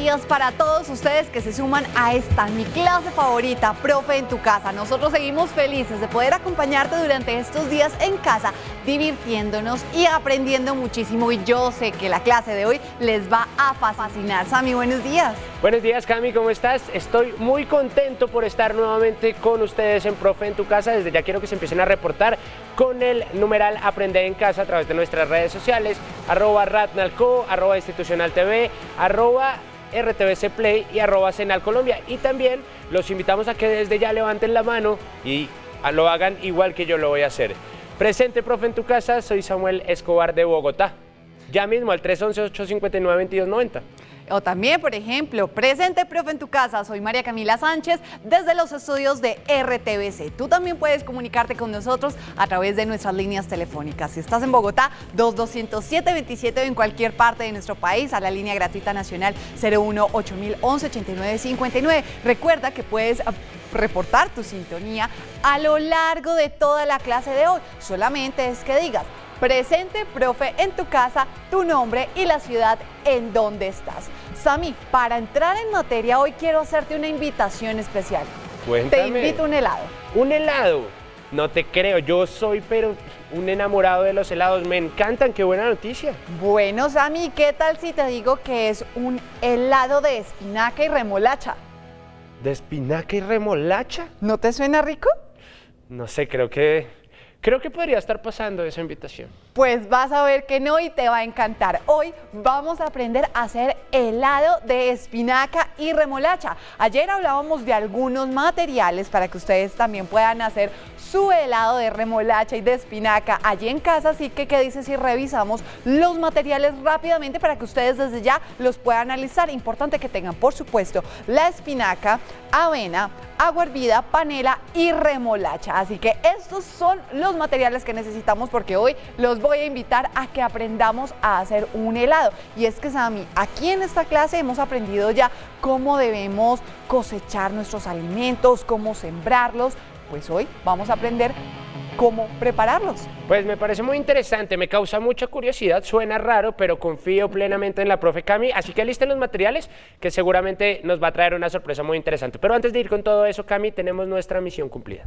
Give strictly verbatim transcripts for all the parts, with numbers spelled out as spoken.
días para todos ustedes que se suman a esta, mi clase favorita, Profe en tu casa. Nosotros seguimos felices de poder acompañarte durante estos días en casa, divirtiéndonos y aprendiendo muchísimo. Y yo sé que la clase de hoy les va a fascinar. Sami, buenos días. Buenos días, Cami, ¿cómo estás? Estoy muy contento por estar nuevamente con ustedes en Profe en tu casa. Desde ya quiero que se empiecen a reportar con el numeral Aprender en Casa a través de nuestras redes sociales, arroba Ratnalco, arroba Institucional T V, arroba R T V C Play y arroba Senal Colombia. Y también los invitamos a que desde ya levanten la mano y lo hagan igual que yo lo voy a hacer. Presente, Profe en tu casa, soy Samuel Escobar de Bogotá. Ya mismo al tres once, ocho cinco nueve, veintidós noventa. O también, por ejemplo, presente, Profe en tu casa, soy María Camila Sánchez desde los estudios de R T V C. Tú también puedes comunicarte con nosotros a través de nuestras líneas telefónicas. Si estás en Bogotá, dos dos cero siete veintisiete o en cualquier parte de nuestro país, a la línea gratuita nacional cero uno ocho mil once ochenta y nueve cincuenta y nueve. Recuerda que puedes reportar tu sintonía a lo largo de toda la clase de hoy. Solamente es que digas: presente, profe, en tu casa, tu nombre y la ciudad en donde estás. Sami, para entrar en materia, hoy quiero hacerte una invitación especial. Cuéntame. Te invito a un helado. ¿Un helado? No te creo, yo soy pero un enamorado de los helados, me encantan, qué buena noticia. Bueno, Sami, ¿qué tal si te digo que es un helado de espinaca y remolacha? ¿De espinaca y remolacha? ¿No te suena rico? No sé, creo que... Creo que podría estar pasando esa invitación. Pues vas a ver que no y te va a encantar. Hoy vamos a aprender a hacer helado de espinaca y remolacha. Ayer hablábamos de algunos materiales para que ustedes también puedan hacer su helado de remolacha y de espinaca allí en casa. Así que, ¿qué dices si revisamos los materiales rápidamente para que ustedes desde ya los puedan analizar? Importante que tengan, por supuesto, la espinaca, avena, agua hervida, panela y remolacha. Así que estos son los materiales que necesitamos porque hoy los voy a invitar a que aprendamos a hacer un helado. Y es que, Sami, aquí en esta clase hemos aprendido ya cómo debemos cosechar nuestros alimentos, cómo sembrarlos. Pues hoy vamos a aprender cómo prepararlos. Pues me parece muy interesante, me causa mucha curiosidad, suena raro, pero confío plenamente en la profe Cami, así que alisten los materiales que seguramente nos va a traer una sorpresa muy interesante. Pero antes de ir con todo eso, Cami, tenemos nuestra misión cumplida.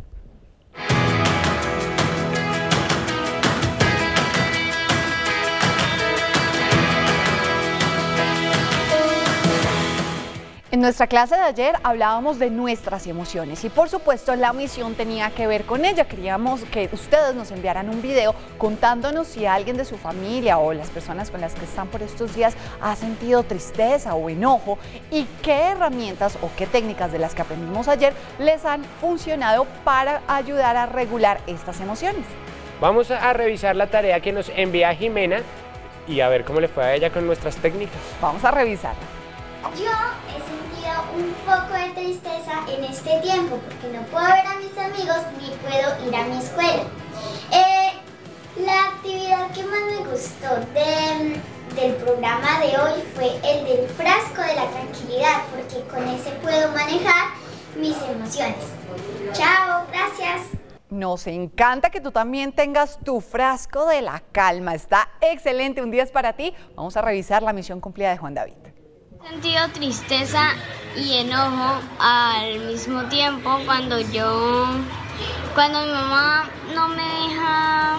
En nuestra clase de ayer hablábamos de nuestras emociones y por supuesto la misión tenía que ver con ella. Queríamos que ustedes nos enviaran un video contándonos si alguien de su familia o las personas con las que están por estos días ha sentido tristeza o enojo y qué herramientas o qué técnicas de las que aprendimos ayer les han funcionado para ayudar a regular estas emociones. Vamos a revisar la tarea que nos envía Jimena y a ver cómo le fue a ella con nuestras técnicas. Vamos a revisarla. Yo he sentido un poco de tristeza en este tiempo porque no puedo ver a mis amigos ni puedo ir a mi escuela. Eh, la actividad que más me gustó de, del programa de hoy fue el del frasco de la tranquilidad porque con ese puedo manejar mis emociones. Chao, gracias. Nos encanta que tú también tengas tu frasco de la calma. Está excelente, un día es para ti. Vamos a revisar la misión cumplida de Juan David. He sentido tristeza y enojo al mismo tiempo cuando yo, cuando mi mamá no me deja,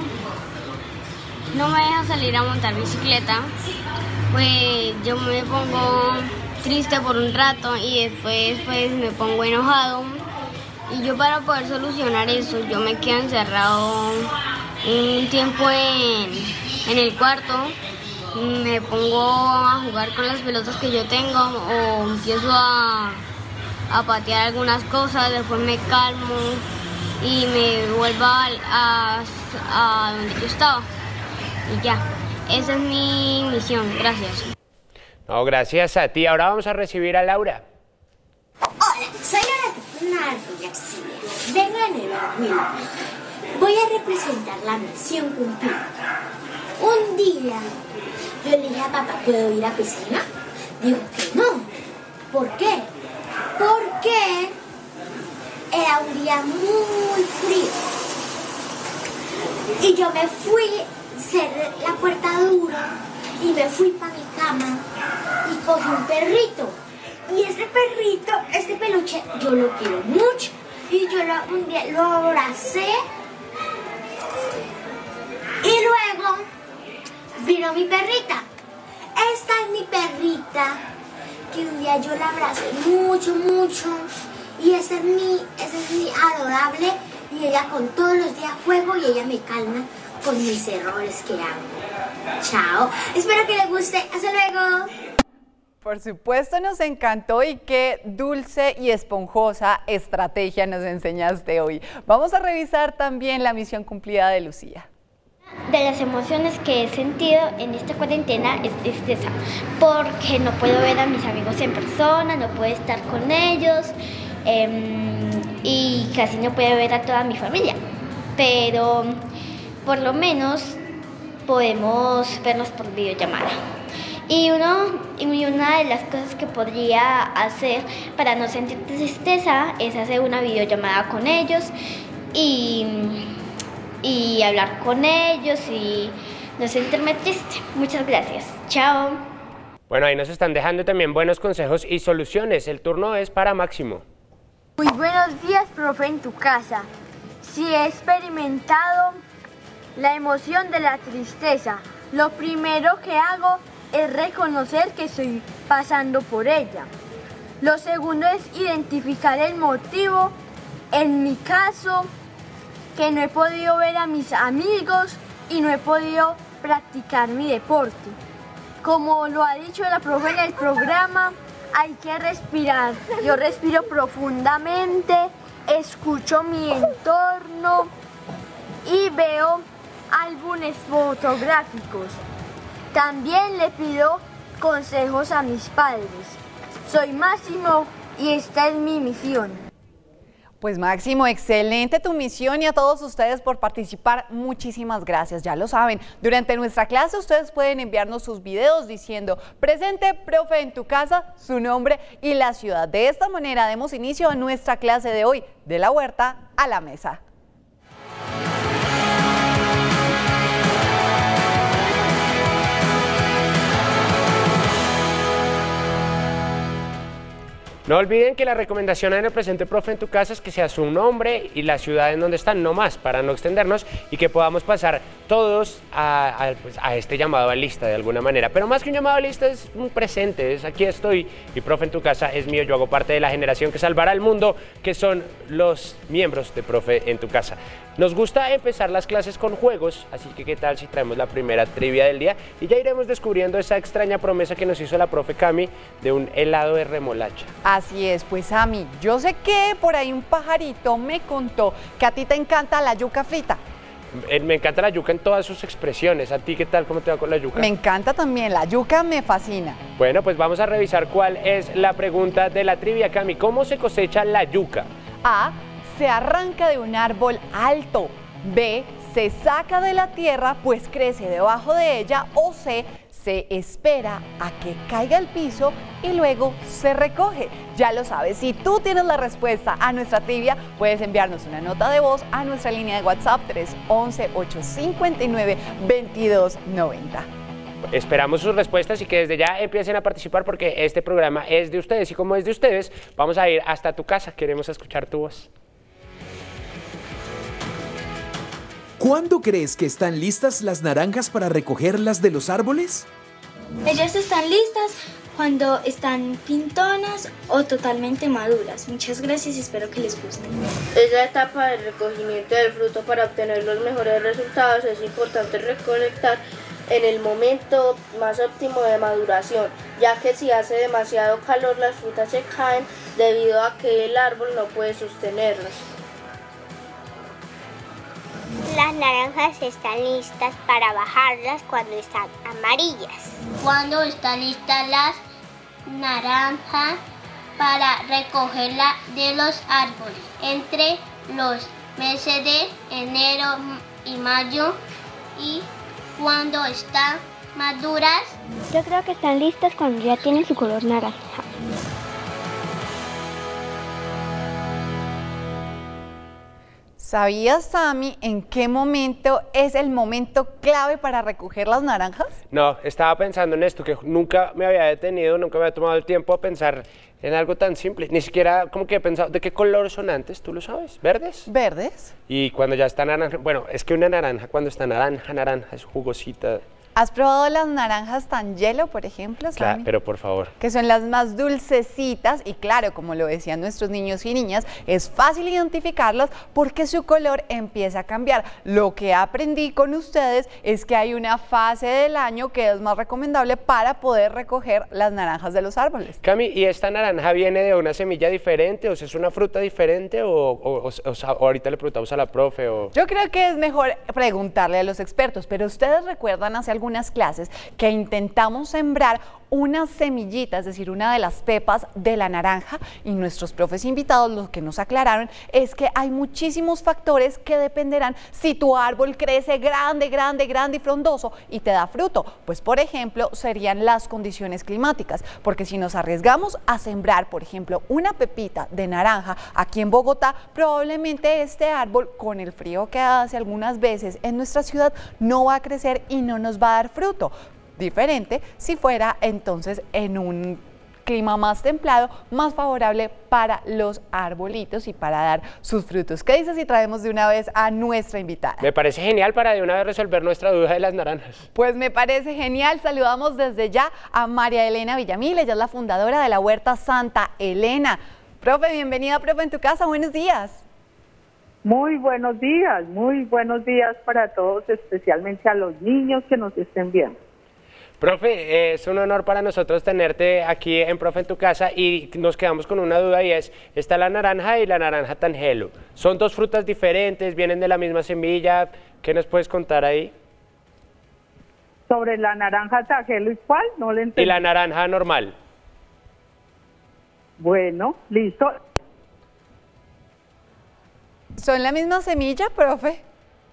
no me deja salir a montar bicicleta, pues yo me pongo triste por un rato y después pues me pongo enojado y yo para poder solucionar eso yo me quedo encerrado un tiempo en, en el cuarto. Me pongo a jugar con las pelotas que yo tengo o empiezo a, a patear algunas cosas, después me calmo y me vuelvo a, a, a donde yo estaba. Y ya, esa es mi misión. Gracias. No, gracias a ti. Ahora vamos a recibir a Laura. Hola, soy Laura Nardo García, de Granero, Huila. Voy a representar la misión cumplida. Un día yo le dije a papá, ¿puedo ir a piscina? Digo que no. ¿Por qué? Porque era un día muy frío. Y yo me fui, cerré la puerta duro y me fui para mi cama y cogí un perrito. Y este perrito, este peluche, yo lo quiero mucho. Y yo lo, un día lo abracé. Y luego vino mi perrita. Esta es mi perrita, que un día yo la abracé mucho, mucho. Y esa es mi, esa es mi adorable. Y ella con todos los días juego y ella me calma con mis errores que hago. Chao. Espero que les guste. Hasta luego. Por supuesto nos encantó y qué dulce y esponjosa estrategia nos enseñaste hoy. Vamos a revisar también la misión cumplida de Lucía. De las emociones que he sentido en esta cuarentena es tristeza, porque no puedo ver a mis amigos en persona, no puedo estar con ellos eh, y casi no puedo ver a toda mi familia. Pero por lo menos podemos vernos por videollamada. Y, uno, y una de las cosas que podría hacer para no sentir tristeza es hacer una videollamada con ellos y, y hablar con ellos y no sentirme triste. Muchas gracias. Chao. Bueno, ahí nos están dejando también buenos consejos y soluciones. El turno es para Máximo. Muy buenos días, profe, en tu casa. Si he experimentado la emoción de la tristeza, lo primero que hago es reconocer que estoy pasando por ella. Lo segundo es identificar el motivo. En mi caso, que no he podido ver a mis amigos y no he podido practicar mi deporte. Como lo ha dicho la profe en el programa, hay que respirar. Yo respiro profundamente, escucho mi entorno y veo álbumes fotográficos. También le pido consejos a mis padres. Soy Máximo y esta es mi misión. Pues Máximo, excelente tu misión y a todos ustedes por participar, muchísimas gracias. Ya lo saben, durante nuestra clase ustedes pueden enviarnos sus videos diciendo presente profe en tu casa, su nombre y la ciudad. De esta manera demos inicio a nuestra clase de hoy, de la huerta a la mesa. No olviden que la recomendación en el presente profe en tu casa es que sea su nombre y la ciudad en donde están, no más, para no extendernos y que podamos pasar todos a, a, pues, a este llamado a lista de alguna manera. Pero más que un llamado a lista es un presente, es aquí estoy y profe en tu casa es mío, yo hago parte de la generación que salvará el mundo, que son los miembros de profe en tu casa. Nos gusta empezar las clases con juegos, así que qué tal si traemos la primera trivia del día y ya iremos descubriendo esa extraña promesa que nos hizo la profe Cami de un helado de remolacha. Así es, pues a mí, yo sé que por ahí un pajarito me contó que a ti te encanta la yuca frita. Me encanta la yuca en todas sus expresiones. ¿A ti qué tal? ¿Cómo te va con la yuca? Me encanta también, la yuca me fascina. Bueno, pues vamos a revisar cuál es la pregunta de la trivia, Cami. ¿Cómo se cosecha la yuca? A. Se arranca de un árbol alto. B. Se saca de la tierra pues crece debajo de ella. O C. Se espera a que caiga al piso y luego se recoge. Ya lo sabes, si tú tienes la respuesta a nuestra trivia, puedes enviarnos una nota de voz a nuestra línea de WhatsApp tres once, ocho cinco nueve, veintidós noventa. Esperamos sus respuestas y que desde ya empiecen a participar porque este programa es de ustedes y como es de ustedes, vamos a ir hasta tu casa. Queremos escuchar tu voz. ¿Cuándo crees que están listas las naranjas para recogerlas de los árboles? Ellas están listas cuando están pintonas o totalmente maduras. Muchas gracias y espero que les guste. Es la etapa del recogimiento del fruto. Para obtener los mejores resultados es importante recolectar en el momento más óptimo de maduración, ya que si hace demasiado calor las frutas se caen debido a que el árbol no puede sostenerlas. Las naranjas están listas para bajarlas cuando están amarillas. Cuando están listas las naranjas para recogerla de los árboles, entre los meses de enero y mayo, y cuando están maduras. Yo creo que están listas cuando ya tienen su color naranja. ¿Sabías, Sammy, en qué momento es el momento clave para recoger las naranjas? No, estaba pensando en esto, que nunca me había detenido, nunca me había tomado el tiempo a pensar en algo tan simple. Ni siquiera como que he pensado, ¿de qué color son antes? ¿Tú lo sabes? ¿Verdes? ¿Verdes? Y cuando ya está naranja, bueno, es que una naranja cuando está naranja, naranja, es jugosita. ¿Has probado las naranjas tan hielo, por ejemplo, Sammy? Claro, pero por favor. Que son las más dulcecitas y claro, como lo decían nuestros niños y niñas, es fácil identificarlas porque su color empieza a cambiar. Lo que aprendí con ustedes es que hay una fase del año que es más recomendable para poder recoger las naranjas de los árboles. Cami, ¿y esta naranja viene de una semilla diferente? O sea, ¿es una fruta diferente? ¿O, o, o, o sea, ahorita le preguntamos a la profe? O... Yo creo que es mejor preguntarle a los expertos, pero ustedes recuerdan hace algunas clases que intentamos sembrar unas semillitas, es decir, una de las pepas de la naranja, y nuestros profes invitados lo que nos aclararon es que hay muchísimos factores que dependerán si tu árbol crece grande, grande, grande y frondoso y te da fruto. Pues por ejemplo serían las condiciones climáticas, porque si nos arriesgamos a sembrar, por ejemplo, una pepita de naranja aquí en Bogotá, probablemente este árbol, con el frío que hace algunas veces en nuestra ciudad, no va a crecer y no nos va a dar fruto. Diferente si fuera entonces en un clima más templado, más favorable para los arbolitos y para dar sus frutos. ¿Qué dices si traemos de una vez a nuestra invitada? Me parece genial para de una vez resolver nuestra duda de las naranjas. Pues me parece genial. Saludamos desde ya a María Elena Villamil. Ella es la fundadora de la Huerta Santa Elena. Profe, bienvenida, profe, en tu casa. Buenos días. Muy buenos días, muy buenos días para todos, especialmente a los niños que nos estén viendo. Profe, eh, es un honor para nosotros tenerte aquí en Profe en tu casa y nos quedamos con una duda y es, está la naranja y la naranja tangelo. Son dos frutas diferentes, vienen de la misma semilla. ¿Qué nos puedes contar ahí? Sobre la naranja tangelo, ¿y cuál? No le entendí. Y la naranja normal. Bueno, listo. ¿Son la misma semilla, profe?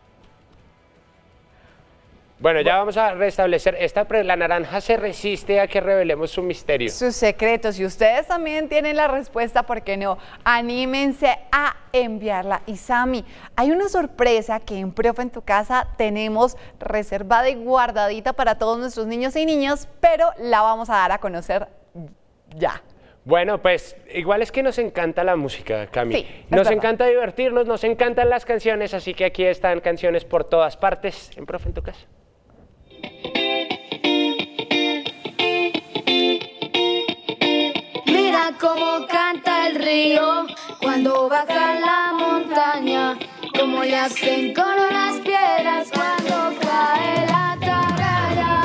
Bueno, ya vamos a restablecer. Esta, la naranja se resiste a que revelemos su misterio. Sus secretos. Y ustedes también tienen la respuesta, ¿por qué no? Anímense a enviarla. Y Sammy, hay una sorpresa que en Profe en tu casa tenemos reservada y guardadita para todos nuestros niños y niñas, pero la vamos a dar a conocer ya. Bueno, pues igual es que nos encanta la música, Cami. Sí, nos verdad. encanta divertirnos, nos encantan las canciones, así que aquí están canciones por todas partes en Profe en tu casa. Mira cómo canta el río cuando baja la montaña, cómo le hacen coro las piedras cuando cae la atarraya.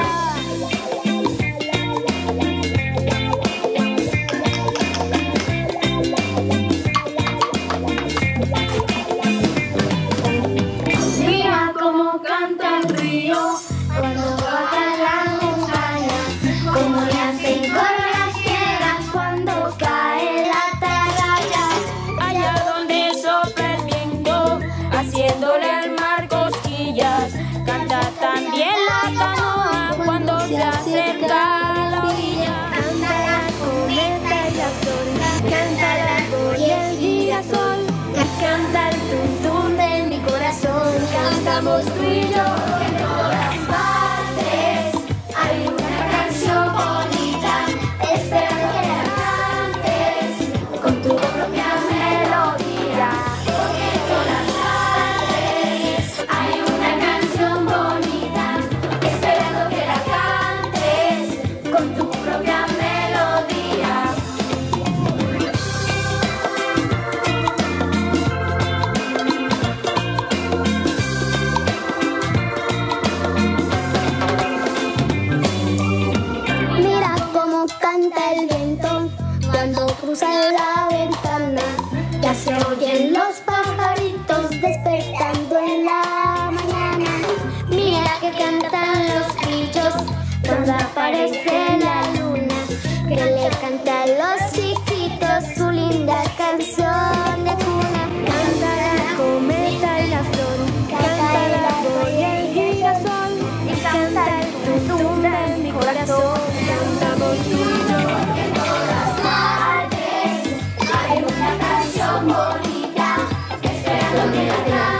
Mira cómo canta el río cuando baja la montaña, cómo le hacen coro las piedras cuando cae la atarraya. Allá donde sopla el viento, haciéndole al mar cosquillas, canta también la canoa cuando se acerca a la orilla. Canta la cometa y la flor, canta el árbol y el girasol, canta el tuntún de mi corazón, cantamos tú y yo. En todas partes hay una canción bonita, espero que la cantes con tu propia melodía. Porque en todas partes hay una canción bonita, esperando que la cantes con tu propia melodía. Mira cómo canta el viento cuando cruza la ventana. Ya se oyen los pajaritos despertando en la mañana. Mira que cantan los grillos cuando aparece la luna, que le canta a los chiquitos su linda canción de cuna. Canta la cometa y la flor, canta el árbol y el girasol, y canta el tuntún de mi corazón, cantamos tú y yo. En todas partes hay una canción bonita, esperando que la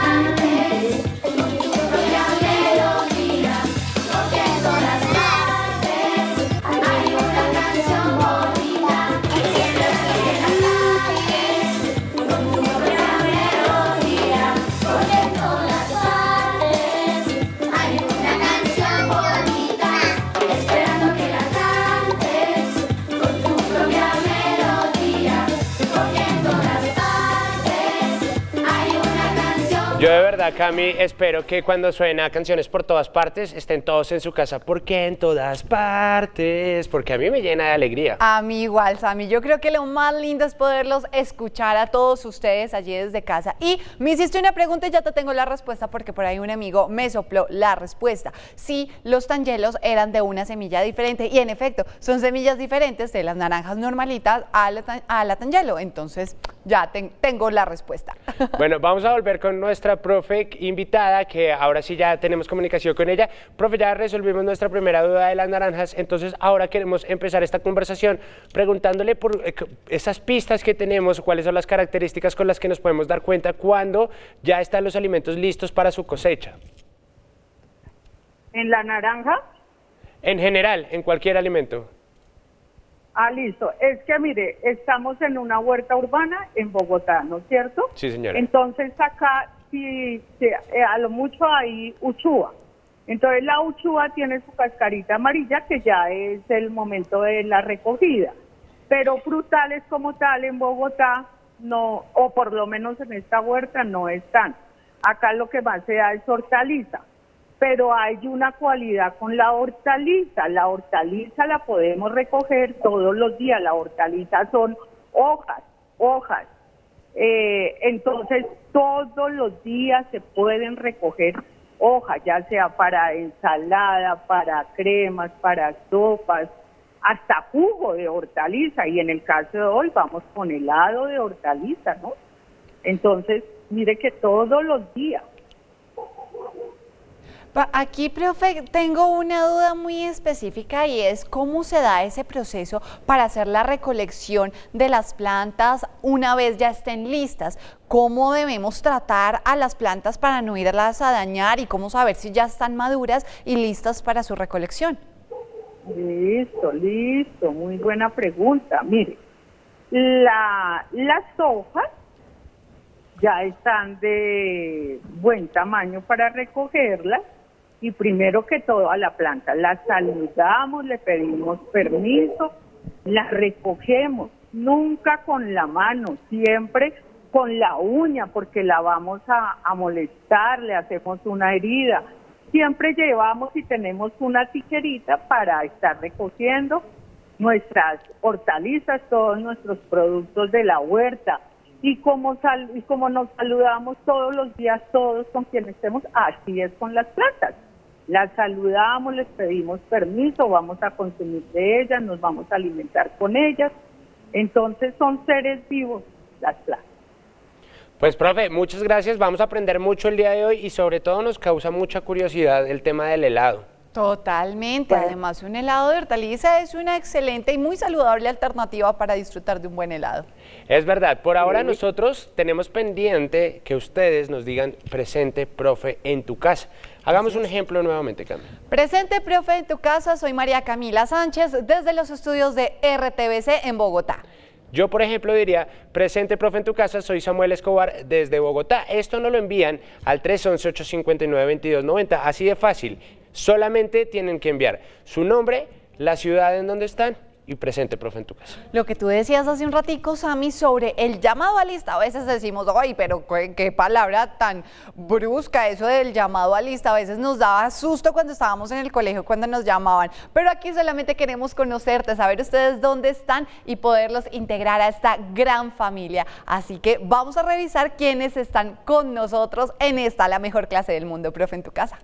verdad, Cami, espero que cuando suena Canciones por Todas Partes estén todos en su casa. ¿Por qué en todas partes? Porque a mí me llena de alegría. A mí igual, Sammy. Yo creo que lo más lindo es poderlos escuchar a todos ustedes allí desde casa. Y me hiciste una pregunta y ya te tengo la respuesta porque por ahí un amigo me sopló la respuesta. Sí, los tangelos eran de una semilla diferente y en efecto, son semillas diferentes de las naranjas normalitas a la, a la tangelo. Entonces, ya ten, tengo la respuesta. Bueno, vamos a volver con nuestra profe invitada, que ahora sí ya tenemos comunicación con ella. Profe, ya resolvimos nuestra primera duda de las naranjas, entonces ahora queremos empezar esta conversación preguntándole por esas pistas que tenemos, cuáles son las características con las que nos podemos dar cuenta cuando ya están los alimentos listos para su cosecha. ¿En la naranja? En general, en cualquier alimento. Ah, listo. Es que mire, estamos en una huerta urbana en Bogotá, ¿no es cierto? Sí, señora. Entonces acá sí, sí, a lo mucho hay uchúa. Entonces la uchúa tiene su cascarita amarilla, que ya es el momento de la recogida. Pero frutales como tal en Bogotá no, o por lo menos en esta huerta no están. Acá lo que más se da es hortaliza. Pero hay una cualidad con la hortaliza. La hortaliza la podemos recoger todos los días. La hortaliza son hojas, hojas. Eh, entonces, todos los días se pueden recoger hojas, ya sea para ensalada, para cremas, para sopas, hasta jugo de hortaliza. Y en el caso de hoy vamos con helado de hortaliza, ¿no? Entonces, mire que todos los días. Aquí, profe, tengo una duda muy específica y es cómo se da ese proceso para hacer la recolección de las plantas una vez ya estén listas. ¿Cómo debemos tratar a las plantas para no irlas a dañar y cómo saber si ya están maduras y listas para su recolección? Listo, listo, muy buena pregunta. Mire, la, las hojas ya están de buen tamaño para recogerlas. Y primero que todo a la planta, la saludamos, le pedimos permiso, la recogemos, nunca con la mano, siempre con la uña, porque la vamos a, a molestar, le hacemos una herida. Siempre llevamos y tenemos una tijerita para estar recogiendo nuestras hortalizas, todos nuestros productos de la huerta. Y como, sal, y como nos saludamos todos los días, todos con quienes estemos, así es con las plantas. Las saludamos, les pedimos permiso, vamos a consumir de ellas, nos vamos a alimentar con ellas. Entonces son seres vivos las plantas. Pues, profe, muchas gracias. Vamos a aprender mucho el día de hoy y sobre todo nos causa mucha curiosidad el tema del helado. Totalmente, bueno. Además un helado de hortaliza es una excelente y muy saludable alternativa para disfrutar de un buen helado. Es verdad, por ahora sí. Nosotros tenemos pendiente que ustedes nos digan presente, profe, en tu casa. Hagamos un ejemplo nuevamente, Camila. Presente, profe, en tu casa, soy María Camila Sánchez desde los estudios de R T V C en Bogotá. Yo, por ejemplo, diría, presente, profe, en tu casa, soy Samuel Escobar desde Bogotá. Esto nos lo envían al tres once, ocho cinco nueve, veintidós noventa, así de fácil. Solamente tienen que enviar su nombre, la ciudad en donde están y presente, profe, en tu casa. Lo que tú decías hace un ratico, Sammy, sobre el llamado a lista. A veces decimos, ay, pero qué, qué palabra tan brusca eso del llamado a lista. A veces nos daba susto cuando estábamos en el colegio, cuando nos llamaban. Pero aquí solamente queremos conocerte, saber ustedes dónde están y poderlos integrar a esta gran familia. Así que vamos a revisar quiénes están con nosotros en esta, la mejor clase del mundo, profe, en tu casa.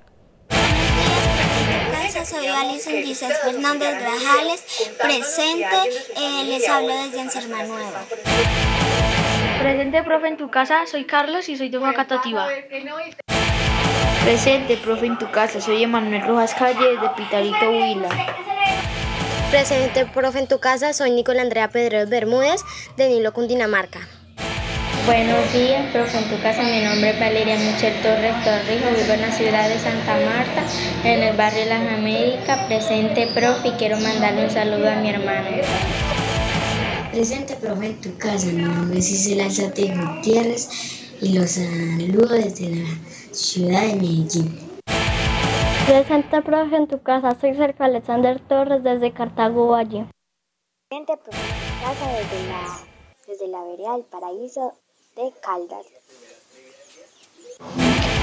Soy Alison Giselle Fernández Grajales, presente, eh, les hablo desde Encerma Nueva. Presente, profe, en tu casa, soy Carlos y soy de Guacatativa. Presente, profe, en tu casa, soy Emanuel Rojas Calle desde Pitalito, Huila. Presente, profe, en tu casa, soy Nicola Andrea Pedreros Bermúdez de Nilo, Cundinamarca. Buenos días, profe, en tu casa. Mi nombre es Valeria Michelle Torres Torrijos, vivo en la ciudad de Santa Marta, en el barrio Las Américas. Presente, profe, y quiero mandarle un saludo a mi hermano. Presente, profe, en tu casa. Mi nombre es Isela Alzate Gutiérrez y los saludo desde la ciudad de Medellín. Presente, profe, en tu casa. Soy Sergio Alexander Torres desde Cartago Valle. Presente, profe, en tu casa desde la, desde la vereda del Paraíso de Caldas.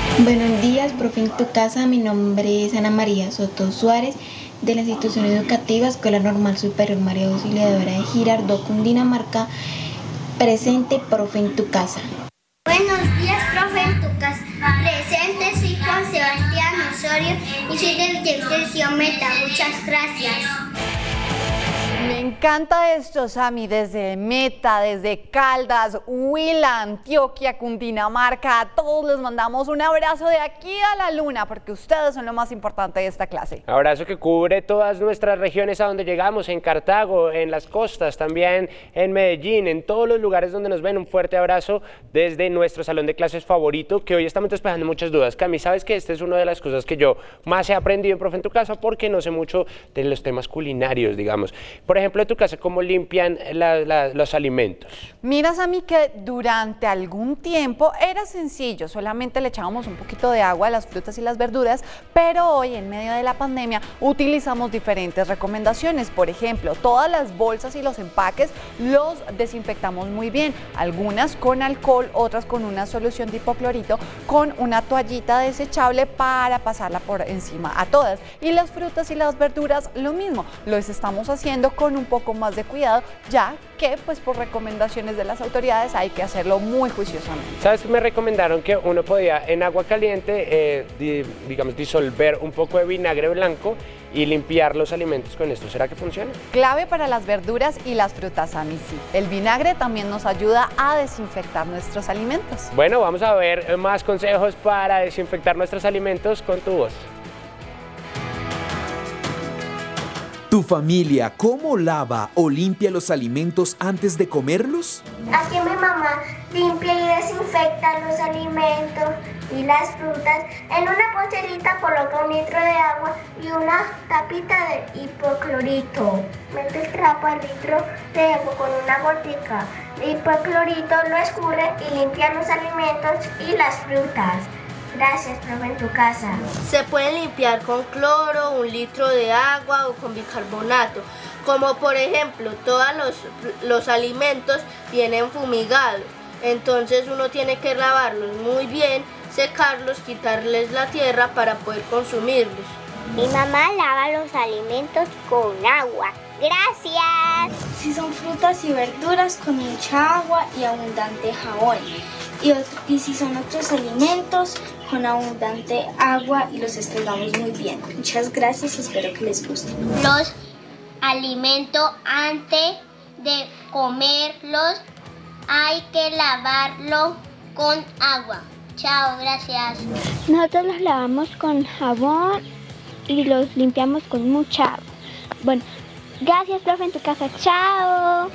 Buenos días, profe en tu casa. Mi nombre es Ana María Soto Suárez, de la institución educativa Escuela Normal Superior María Auxiliadora de Girardot, Cundinamarca. Presente, profe en tu casa. Buenos días, profe en tu casa. Presente, soy Juan Sebastián Osorio y soy de Villavicencio Meta. Muchas gracias. Me encanta esto, Sami, desde Meta, desde Caldas, Huila, Antioquia, Cundinamarca. A todos les mandamos un abrazo de aquí a la luna, porque ustedes son lo más importante de esta clase. Abrazo que cubre todas nuestras regiones a donde llegamos, en Cartago, en las costas, también en Medellín, en todos los lugares donde nos ven. Un fuerte abrazo desde nuestro salón de clases favorito, que hoy estamos despejando muchas dudas. Cami, ¿sabes que esta es una de las cosas que yo más he aprendido en Profe en tu casa? Porque no sé mucho de los temas culinarios, digamos. Por ejemplo, en tu casa, ¿cómo limpian la, la, los alimentos? Mira, Sami, que durante algún tiempo era sencillo, solamente le echábamos un poquito de agua a las frutas y las verduras, pero hoy, en medio de la pandemia, utilizamos diferentes recomendaciones. Por ejemplo, todas las bolsas y los empaques los desinfectamos muy bien, algunas con alcohol, otras con una solución de hipoclorito, con una toallita desechable para pasarla por encima a todas. Y las frutas y las verduras, lo mismo, los estamos haciendo con un poco más de cuidado, ya que pues por recomendaciones de las autoridades hay que hacerlo muy juiciosamente. ¿Sabes que me recomendaron que uno podía en agua caliente, eh, di, digamos, disolver un poco de vinagre blanco y limpiar los alimentos con esto? ¿Será que funciona? Clave para las verduras y las frutas, a mí sí. El vinagre también nos ayuda a desinfectar nuestros alimentos. Bueno, vamos a ver más consejos para desinfectar nuestros alimentos con tu voz. ¿Tu familia cómo lava o limpia los alimentos antes de comerlos? Aquí mi mamá limpia y desinfecta los alimentos y las frutas. En una pocherita coloca un litro de agua y una tapita de hipoclorito. Mete el trapo al litro de agua con una gotica de hipoclorito, lo escurre y limpia los alimentos y las frutas. Gracias, profe, en tu casa. Se pueden limpiar con cloro, un litro de agua o con bicarbonato. Como por ejemplo, todos los, los alimentos vienen fumigados. Entonces uno tiene que lavarlos muy bien, secarlos, quitarles la tierra para poder consumirlos. Mi mamá lava los alimentos con agua. Gracias. Si son frutas y verduras, con mucha agua y abundante jabón. Y, otro, y si son otros alimentos, con abundante agua y los estregamos muy bien. Muchas gracias y espero que les guste. Los alimentos antes de comerlos hay que lavarlo con agua. Chao, gracias. Nosotros los lavamos con jabón y los limpiamos con mucha agua. Bueno, gracias, profe, en tu casa. Chao.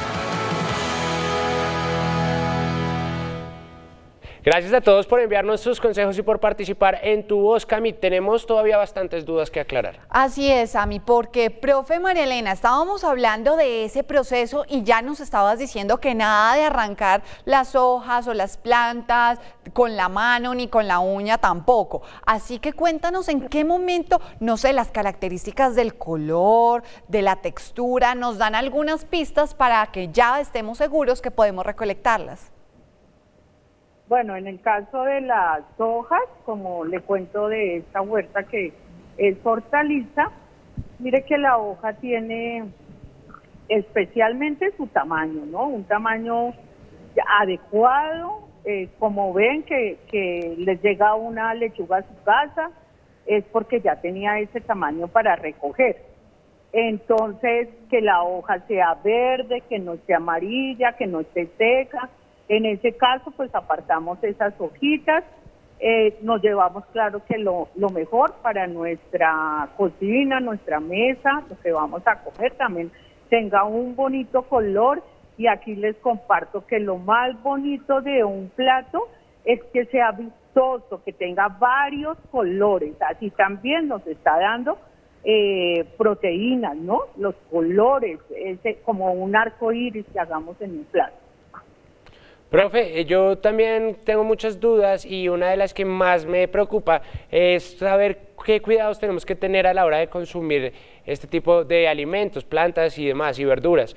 Gracias a todos por enviarnos sus consejos y por participar en Tu Voz, Cami. Tenemos todavía bastantes dudas que aclarar. Así es, Ami, porque, profe María Elena, estábamos hablando de ese proceso y ya nos estabas diciendo que nada de arrancar las hojas o las plantas con la mano ni con la uña tampoco. Así que cuéntanos en qué momento, no sé, las características del color, de la textura, nos dan algunas pistas para que ya estemos seguros que podemos recolectarlas. Bueno, en el caso de las hojas, como le cuento de esta huerta que es hortaliza, mire que la hoja tiene especialmente su tamaño, ¿no? Un tamaño adecuado, eh, como ven que, que les llega una lechuga a su casa, es porque ya tenía ese tamaño para recoger. Entonces, que la hoja sea verde, que no esté amarilla, que no esté seca. En ese caso, pues apartamos esas hojitas, eh, nos llevamos, claro, que lo, lo mejor para nuestra cocina, nuestra mesa, lo que vamos a comer también tenga un bonito color. Y aquí les comparto que lo más bonito de un plato es que sea vistoso, que tenga varios colores. Así también nos está dando eh, proteínas, ¿no? Los colores, ese, como un arco iris que hagamos en un plato. Profe, yo también tengo muchas dudas y una de las que más me preocupa es saber qué cuidados tenemos que tener a la hora de consumir este tipo de alimentos, plantas y demás, y verduras.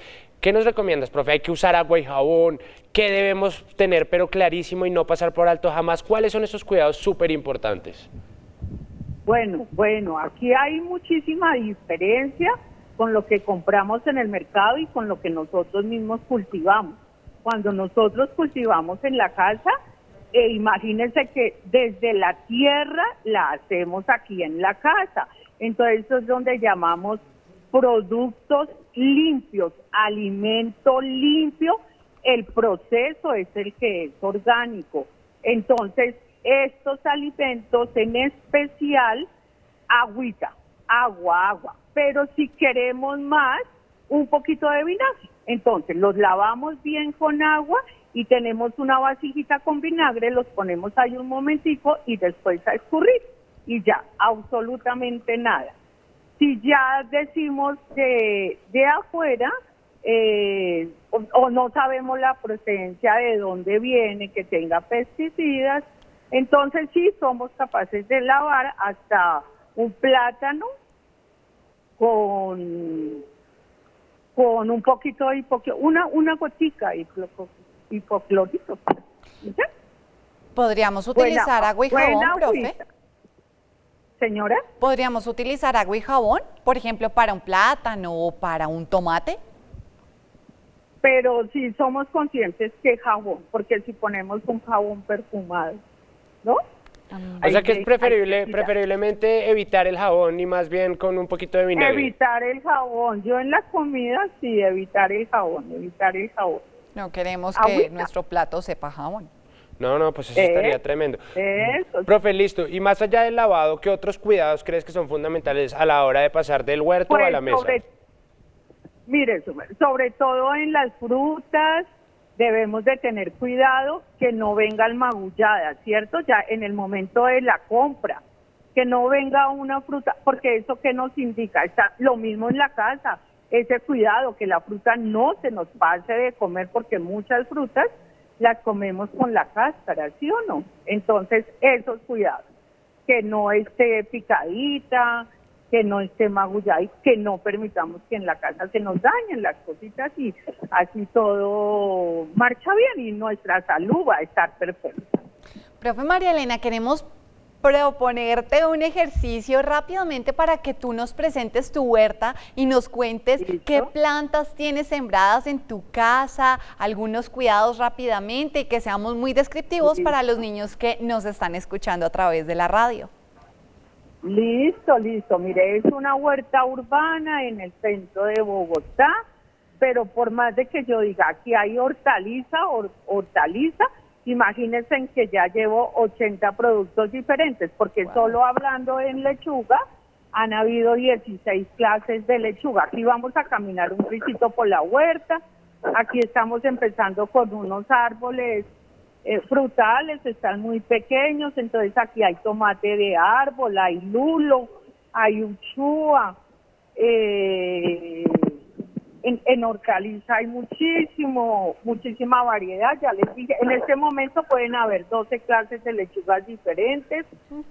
¿Qué nos recomiendas, profe? ¿Hay que usar agua y jabón? ¿Qué debemos tener pero clarísimo y no pasar por alto jamás? ¿Cuáles son esos cuidados súper importantes? Bueno, bueno, aquí hay muchísima diferencia con lo que compramos en el mercado y con lo que nosotros mismos cultivamos. Cuando nosotros cultivamos en la casa, eh, imagínense que desde la tierra la hacemos aquí en la casa. Entonces eso es donde llamamos productos limpios, alimento limpio. El proceso es el que es orgánico. Entonces estos alimentos, en especial agüita, agua, agua. Pero si queremos más, un poquito de vinagre. Entonces los lavamos bien con agua y tenemos una vasijita con vinagre, los ponemos ahí un momentico y después a escurrir. Y ya, absolutamente nada. Si ya decimos de, de afuera, eh, o, o no sabemos la procedencia de dónde viene, que tenga pesticidas, entonces sí somos capaces de lavar hasta un plátano con, con un poquito de hipoclorito, una, una gotica de hipoclorito. ¿Ya? ¿Podríamos utilizar buena, agua y jabón, profe? Agüita. Señora. ¿Podríamos utilizar agua y jabón, por ejemplo, para un plátano o para un tomate? Pero sí somos conscientes que jabón, porque si ponemos un jabón perfumado, ¿no? O sea que es preferible, preferiblemente evitar el jabón y más bien con un poquito de vinagre. Evitar el jabón. Yo en la comida sí, evitar el jabón, evitar el jabón. No queremos que Agüita. nuestro plato sepa jabón. No, no, pues eso Eh, estaría tremendo. Eso. Profe, listo. Y más allá del lavado, ¿qué otros cuidados crees que son fundamentales a la hora de pasar del huerto Pues a la mesa? Sobre, mire, sobre, sobre todo en las frutas, debemos de tener cuidado que no vengan magulladas, ¿cierto? Ya en el momento de la compra, que no venga una fruta, porque eso que nos indica, está lo mismo en la casa, ese cuidado, que la fruta no se nos pase de comer, porque muchas frutas las comemos con la cáscara, ¿sí o no? Entonces, esos cuidados, que no esté picadita, que no esté magullada y que no permitamos que en la casa se nos dañen las cositas y así todo marcha bien y nuestra salud va a estar perfecta. Profe María Elena, queremos proponerte un ejercicio rápidamente para que tú nos presentes tu huerta y nos cuentes ¿Listo? Qué plantas tienes sembradas en tu casa, algunos cuidados rápidamente y que seamos muy descriptivos ¿Listo? Para los niños que nos están escuchando a través de la radio. Listo, listo. Mire, es una huerta urbana en el centro de Bogotá, pero por más de que yo diga aquí hay hortaliza, or, hortaliza, imagínense en que ya llevo ochenta productos diferentes, porque wow. Solo hablando en lechuga han habido dieciséis clases de lechuga. Aquí vamos a caminar un poquito por la huerta. Aquí estamos empezando con unos árboles eh, frutales, están muy pequeños, entonces aquí hay tomate de árbol, hay lulo, hay uchúa, eh, En, en hortaliza hay muchísimo, muchísima variedad, ya les dije, en este momento pueden haber doce clases de lechugas diferentes,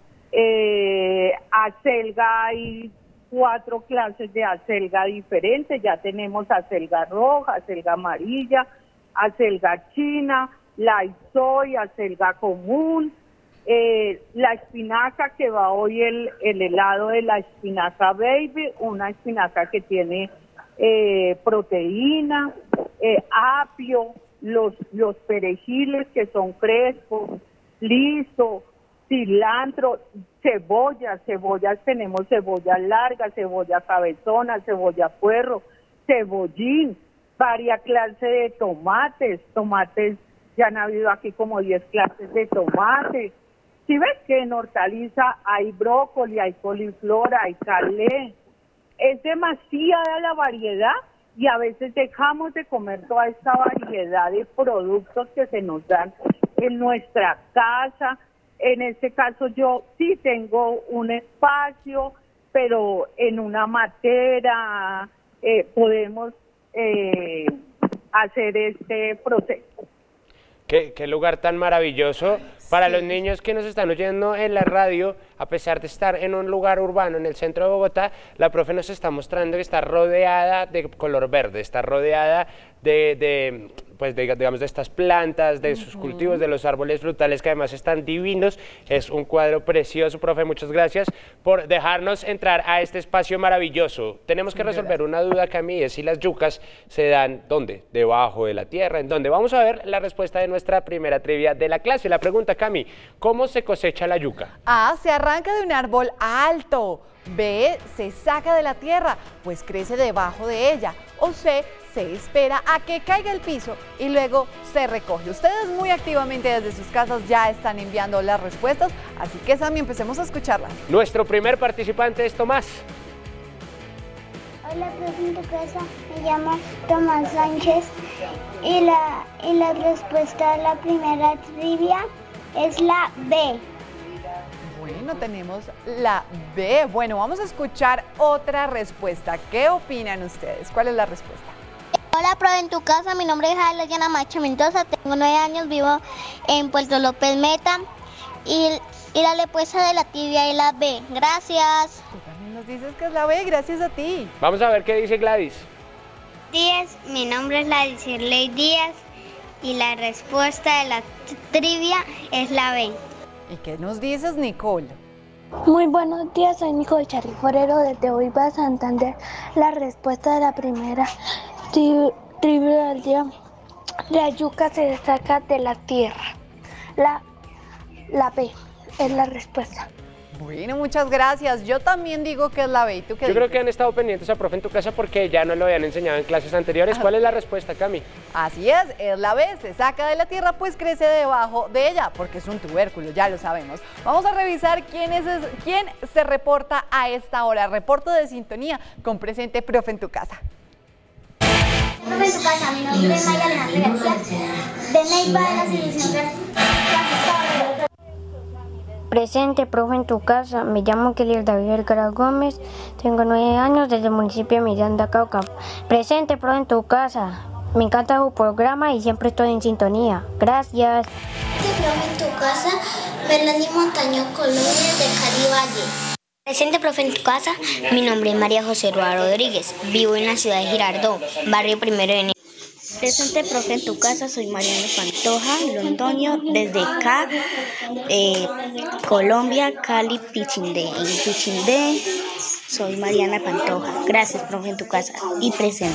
eh, acelga hay cuatro clases de acelga diferentes, ya tenemos acelga roja, acelga amarilla, acelga china, la soy, acelga común, eh, la espinaca que va hoy el, el helado de la espinaca baby, una espinaca que tiene Eh, proteína, eh, apio, los, los perejiles que son crespos, liso, cilantro, cebolla, cebollas, tenemos cebolla larga, cebolla cabezona, cebolla puerro, cebollín, varias clases de tomates, tomates, ya han habido aquí como diez clases de tomates. Si ves que en hortaliza hay brócoli, hay coliflor, hay calé, es demasiada la variedad y a veces dejamos de comer toda esta variedad de productos que se nos dan en nuestra casa. En este caso yo sí tengo un espacio, pero en una matera eh, podemos eh, hacer este proceso. Qué, qué lugar tan maravilloso. Para los niños que nos están oyendo en la radio, a pesar de estar en un lugar urbano, en el centro de Bogotá, la profe nos está mostrando que está rodeada de color verde, está rodeada de, de pues de, digamos, de estas plantas, de sus cultivos, de los árboles frutales que además están divinos. Es un cuadro precioso, profe, muchas gracias por dejarnos entrar a este espacio maravilloso. Tenemos que resolver una duda, Cami, es si las yucas se dan, ¿dónde? Debajo de la tierra, ¿en dónde? Vamos a ver la respuesta de nuestra primera trivia de la clase. La pregunta, Cami, ¿cómo se cosecha la yuca? A, se arranca de un árbol alto. B, se saca de la tierra, pues crece debajo de ella. O C, se espera a que caiga el piso y luego se recoge. Ustedes muy activamente desde sus casas ya están enviando las respuestas, así que Sammy, empecemos a escucharlas. Nuestro primer participante es Tomás. Hola, profe, en tu casa, me llamo Tomás Sánchez y la, y la respuesta a la primera trivia es la B. Bueno, tenemos la B. Bueno, vamos a escuchar otra respuesta. ¿Qué opinan ustedes? ¿Cuál es la respuesta? Hola, profe, en tu casa, mi nombre es Adriana Macha Mendoza, tengo nueve años, vivo en Puerto López Meta y, y la respuesta de la trivia es la B. Gracias. Tú también nos dices que es la B, gracias a ti. Vamos a ver qué dice Gladys. Díaz, mi nombre es Gladys Ley Díaz y la respuesta de la trivia es la B. ¿Y qué nos dices, Nicole? Muy buenos días, soy Nicole Charri Forero desde Oiva, Santander. La respuesta de la primera tri trivia del día, la yuca se saca de la tierra. La, la B es la respuesta. Bueno, muchas gracias. Yo también digo que es la B. ¿Y tú qué Yo dices? creo que han estado pendientes a profe en tu casa porque ya no lo habían enseñado en clases anteriores. ¿Cuál es la respuesta, Cami? Así es, es la B. Se saca de la tierra, pues crece debajo de ella, porque es un tubérculo, ya lo sabemos. Vamos a revisar quién, es, quién se reporta a esta hora. Reporto de sintonía con presente profe en tu casa. Profe en tu casa, mi nombre es Maya Alejandra García, de Neiva de la Selección Francisco. Presente, profe en tu casa, me llamo Kelly David Vergara Gómez, tengo nueve años desde el municipio de Miranda, Cauca. Presente, profe en tu casa, me encanta su programa y siempre estoy en sintonía. Gracias. Presente, profe en tu casa, Melanie Montaño Colonia de Cali Valle. Presente, profe en tu casa, mi nombre es María José Roa Rodríguez, vivo en la ciudad de Girardot, barrio Primero de Enero. Presente, profe, en tu casa, soy Mariana Pantoja Londoño, desde acá, eh, Colombia, Cali, Pichindé. En Pichindé soy Mariana Pantoja. Gracias, profe, en tu casa. Y presente.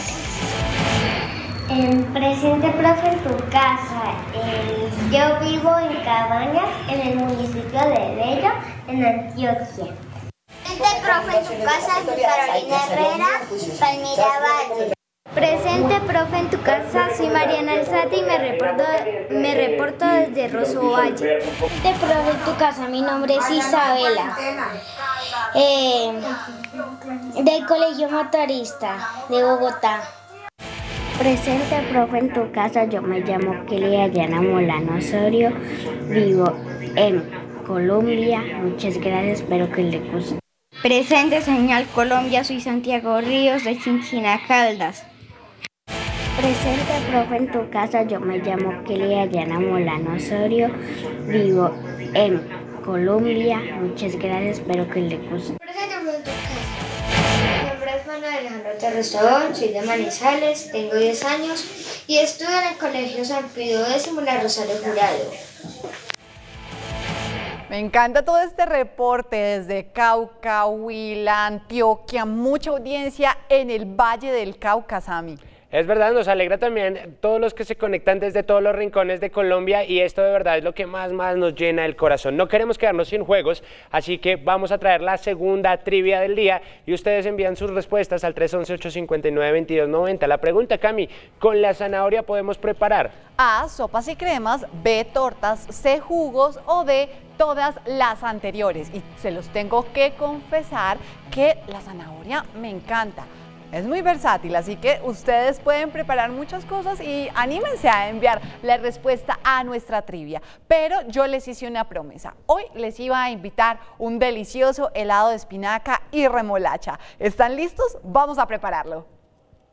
Eh, presente, profe, en tu casa. Eh, yo vivo en Cabañas, en el municipio de Bello, en Antioquia. Presente, profe, en tu casa, soy Carolina Herrera, Palmira Valle. Presente, profe, en tu casa, soy Mariana Alzate y me reporto, me reporto desde Rosso Valle. Presente, profe en tu casa, mi nombre es Isabela, eh, del Colegio Motorista de Bogotá. Presente, profe, en tu casa, yo me llamo Kelly Ayana Molano Osorio, vivo en Colombia. Muchas gracias, espero que les guste. Presente, señal Colombia, soy Santiago Ríos de Chinchina Caldas. Presente, profe, en tu casa, yo me llamo Kelly Ayana Molano Osorio, vivo en Colombia. Muchas gracias, espero que les guste. Presente, profe, en tu casa. Mi nombre es Manuel Alejandro Terrestón, soy de Manizales, tengo diez años y estudio en el Colegio San Pío X, la Rosario Jurado. Me encanta todo este reporte desde Cauca, Huila, Antioquia, mucha audiencia en el Valle del Cauca, Sammy. Es verdad, nos alegra también todos los que se conectan desde todos los rincones de Colombia y esto de verdad es lo que más, más nos llena el corazón. No queremos quedarnos sin juegos, así que vamos a traer la segunda trivia del día y ustedes envían sus respuestas al tres once, ocho cinco nueve, veintidós noventa. La pregunta, Cami, ¿con la zanahoria podemos preparar? A, sopas y cremas, B, tortas, C, jugos o D, todas las anteriores. Y se los tengo que confesar que la zanahoria me encanta. Es muy versátil, así que ustedes pueden preparar muchas cosas y anímense a enviar la respuesta a nuestra trivia. Pero yo les hice una promesa. Hoy les iba a invitar un delicioso helado de espinaca y remolacha. ¿Están listos? Vamos a prepararlo.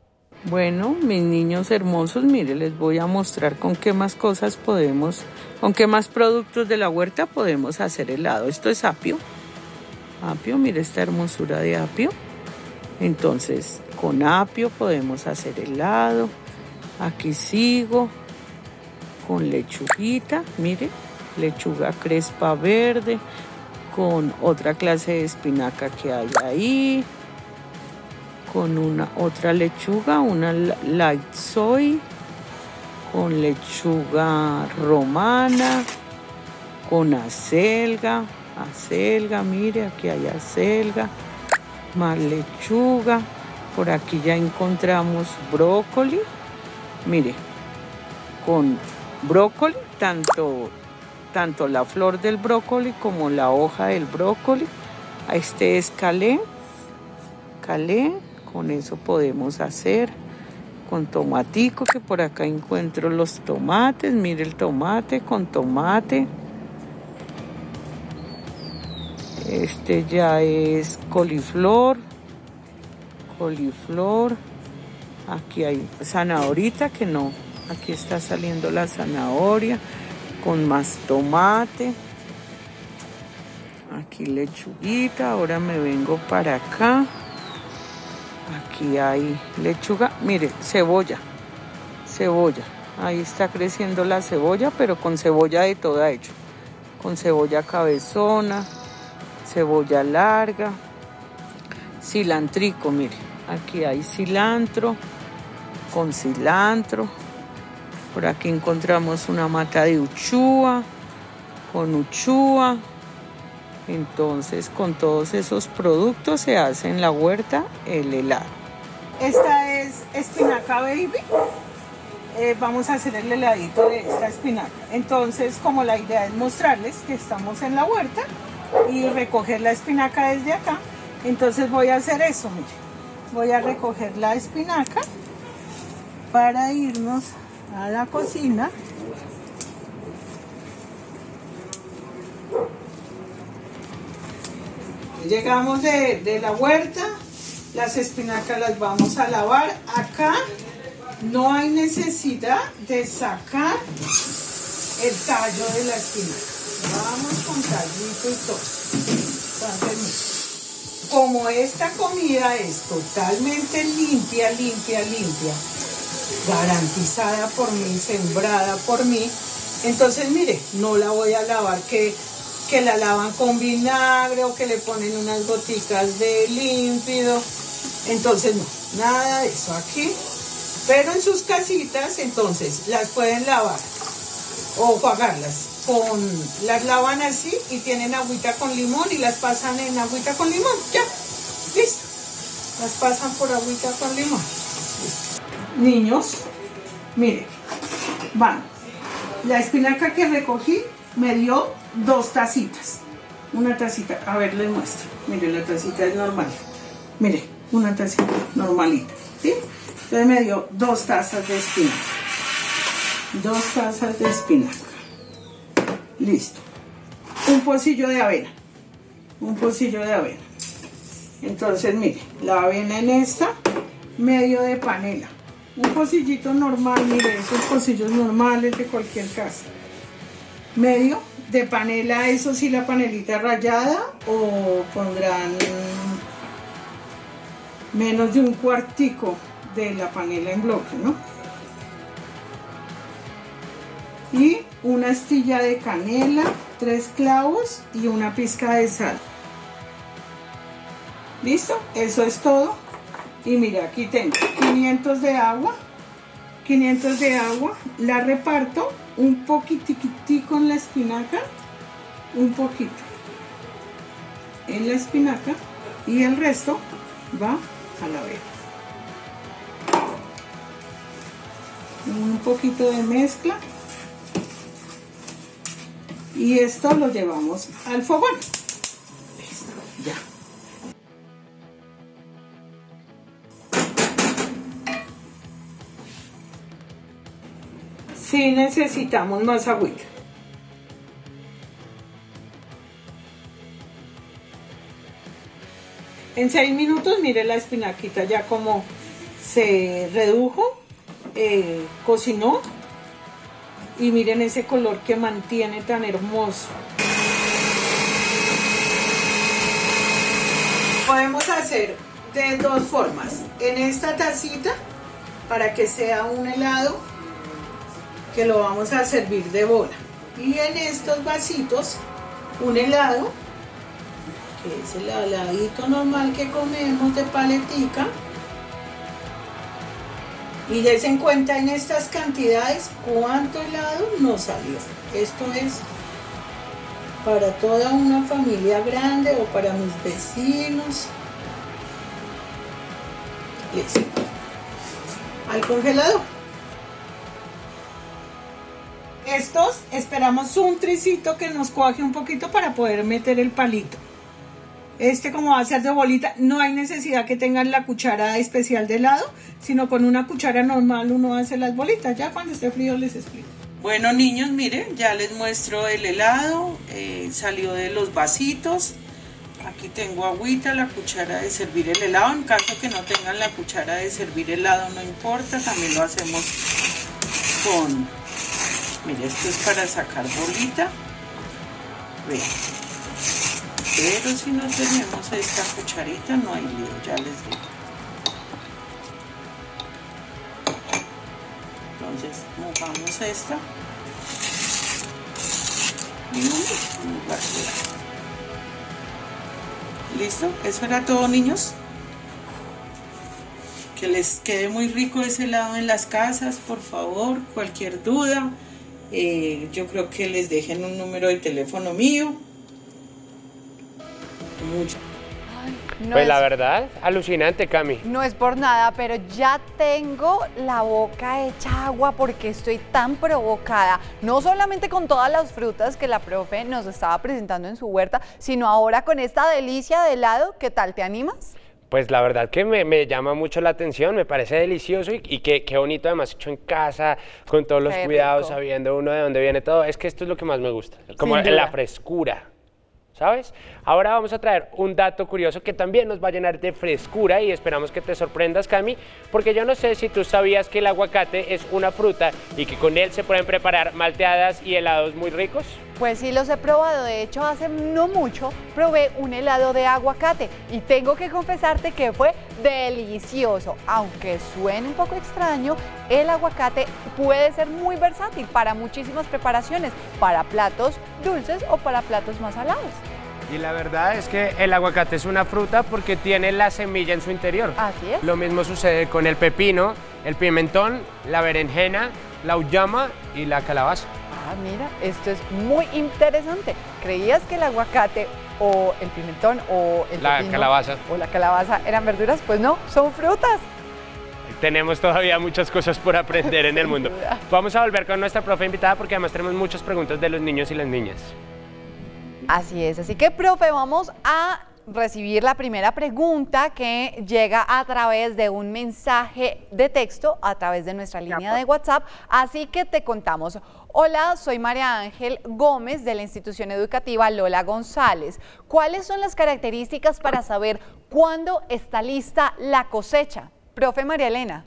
Bueno, mis niños hermosos, mire, les voy a mostrar con qué más cosas podemos, con qué más productos de la huerta podemos hacer helado. Esto es apio. Apio, mire esta hermosura de apio. Entonces, con apio podemos hacer helado. Aquí sigo con lechuguita, mire, lechuga crespa verde, con otra clase de espinaca que hay ahí, con una otra lechuga, una light soy, con lechuga romana, con acelga, acelga, mire, aquí hay acelga, más lechuga, por aquí ya encontramos brócoli, mire, con brócoli, tanto, tanto la flor del brócoli como la hoja del brócoli. Este es calé, calé, con eso podemos hacer, con tomatico, que por acá encuentro los tomates, mire el tomate con tomate. Este ya es coliflor, coliflor. Aquí hay zanahorita que no, aquí está saliendo la zanahoria con más tomate. Aquí lechuguita, ahora me vengo para acá. Aquí hay lechuga, mire, cebolla, cebolla. Ahí está creciendo la cebolla, pero con cebolla de toda hecho. Con cebolla cabezona, cebolla larga, cilantrico, mire. Aquí hay cilantro, con cilantro. Por aquí encontramos una mata de uchúa, con uchúa. Entonces, con todos esos productos se hace en la huerta el helado. Esta es espinaca baby. Eh, vamos a hacer el heladito de esta espinaca. Entonces, como la idea es mostrarles que estamos en la huerta y recoger la espinaca desde acá, entonces voy a hacer eso, mire. Voy a recoger la espinaca para irnos a la cocina. Llegamos de, de la huerta, las espinacas las vamos a lavar. Acá no hay necesidad de sacar el tallo de la espinaca. Vamos con tallito y todo. Entonces, como esta comida es totalmente limpia, limpia, limpia, garantizada por mí, sembrada por mí, entonces mire, no la voy a lavar que... que la lavan con vinagre o que le ponen unas goticas de límpido. Entonces no, nada de eso aquí. Pero en sus casitas, entonces, las pueden lavar o jugarlas. Con, las lavan así y tienen agüita con limón y las pasan en agüita con limón. Ya, listo. Las pasan por agüita con limón. Listo. Niños, miren, van. La espinaca que recogí me dio dos tacitas, una tacita, a ver, les muestro, mire, la tacita es normal, mire, una tacita normalita, ¿sí? Entonces me dio dos tazas de espinaca, dos tazas de espinaca, listo, un pocillo de avena, un pocillo de avena, entonces mire, la avena en esta, medio de panela, un pocillito normal, mire, esos pocillos normales de cualquier casa, medio de panela, eso sí, la panelita rallada, o pondrán menos de un cuartico de la panela en bloque, ¿no? Y una astilla de canela, tres clavos y una pizca de sal. ¿Listo? Eso es todo. Y mira, aquí tengo quinientos de agua, quinientos de agua, la reparto un poquitico en la espinaca, un poquito en la espinaca y el resto va a la avena. Un poquito de mezcla y esto lo llevamos al fogón. Listo, ya. Sí necesitamos más agüita. En seis minutos, mire la espinaquita ya como se redujo, eh, cocinó y miren ese color que mantiene tan hermoso. Podemos hacer de dos formas. En esta tacita, para que sea un helado, que lo vamos a servir de bola. Y en estos vasitos, un helado, que es el heladito normal que comemos de paletica. Y dense cuenta en estas cantidades cuánto helado nos salió. Esto es para toda una familia grande o para mis vecinos. Listo. Al congelador. Estos esperamos un tricito que nos cuaje un poquito para poder meter el palito. Este, como va a ser de bolita, no hay necesidad que tengan la cuchara especial de helado, sino con una cuchara normal uno hace las bolitas. Ya cuando esté frío les explico. Bueno, niños, miren, ya les muestro el helado, eh, salió de los vasitos. Aquí tengo agüita, la cuchara de servir el helado. En caso que no tengan la cuchara de servir helado, no importa, también lo hacemos con... Mira, esto es para sacar bolita. Vean. Pero si no tenemos esta cucharita, no hay lío, ya les digo. Entonces, mojamos esta. Y un basural. ¿Listo? Eso era todo, niños. Que les quede muy rico ese helado en las casas, por favor. Cualquier duda, eh, yo creo que les dejen un número de teléfono mío. Mucho. No pues es, la verdad, alucinante, Cami. No es por nada, pero ya tengo la boca hecha agua porque estoy tan provocada, no solamente con todas las frutas que la profe nos estaba presentando en su huerta, sino ahora con esta delicia de helado. ¿Qué tal? ¿Te animas? Pues la verdad que me, me llama mucho la atención, me parece delicioso y, y qué, qué bonito además hecho en casa, con todos los Qué cuidados, rico. sabiendo uno de dónde viene todo. Es que esto es lo que más me gusta, como Sin duda. la frescura. ¿Sabes? Ahora vamos a traer un dato curioso que también nos va a llenar de frescura y esperamos que te sorprendas, Cami, porque yo no sé si tú sabías que el aguacate es una fruta y que con él se pueden preparar malteadas y helados muy ricos. Pues sí, los he probado. De hecho, hace no mucho probé un helado de aguacate y tengo que confesarte que fue delicioso. Aunque suene un poco extraño, el aguacate puede ser muy versátil para muchísimas preparaciones, para platos dulces o para platos más salados. Y la verdad es que el aguacate es una fruta porque tiene la semilla en su interior. Así es. Lo mismo sucede con el pepino, el pimentón, la berenjena, la uyama y la calabaza. Ah, mira, esto es muy interesante. ¿Creías que el aguacate o el pimentón o el La pepino calabaza. o la calabaza eran verduras? Pues no, son frutas. Tenemos todavía muchas cosas por aprender en el mundo. Vamos a volver con nuestra profe invitada porque además tenemos muchas preguntas de los niños y las niñas. Así es, así que, profe, vamos a recibir la primera pregunta que llega a través de un mensaje de texto a través de nuestra línea de WhatsApp, así que te contamos. Hola, soy María Ángel Gómez de la institución educativa Lola González. ¿Cuáles son las características para saber cuándo está lista la cosecha? Profe María Elena.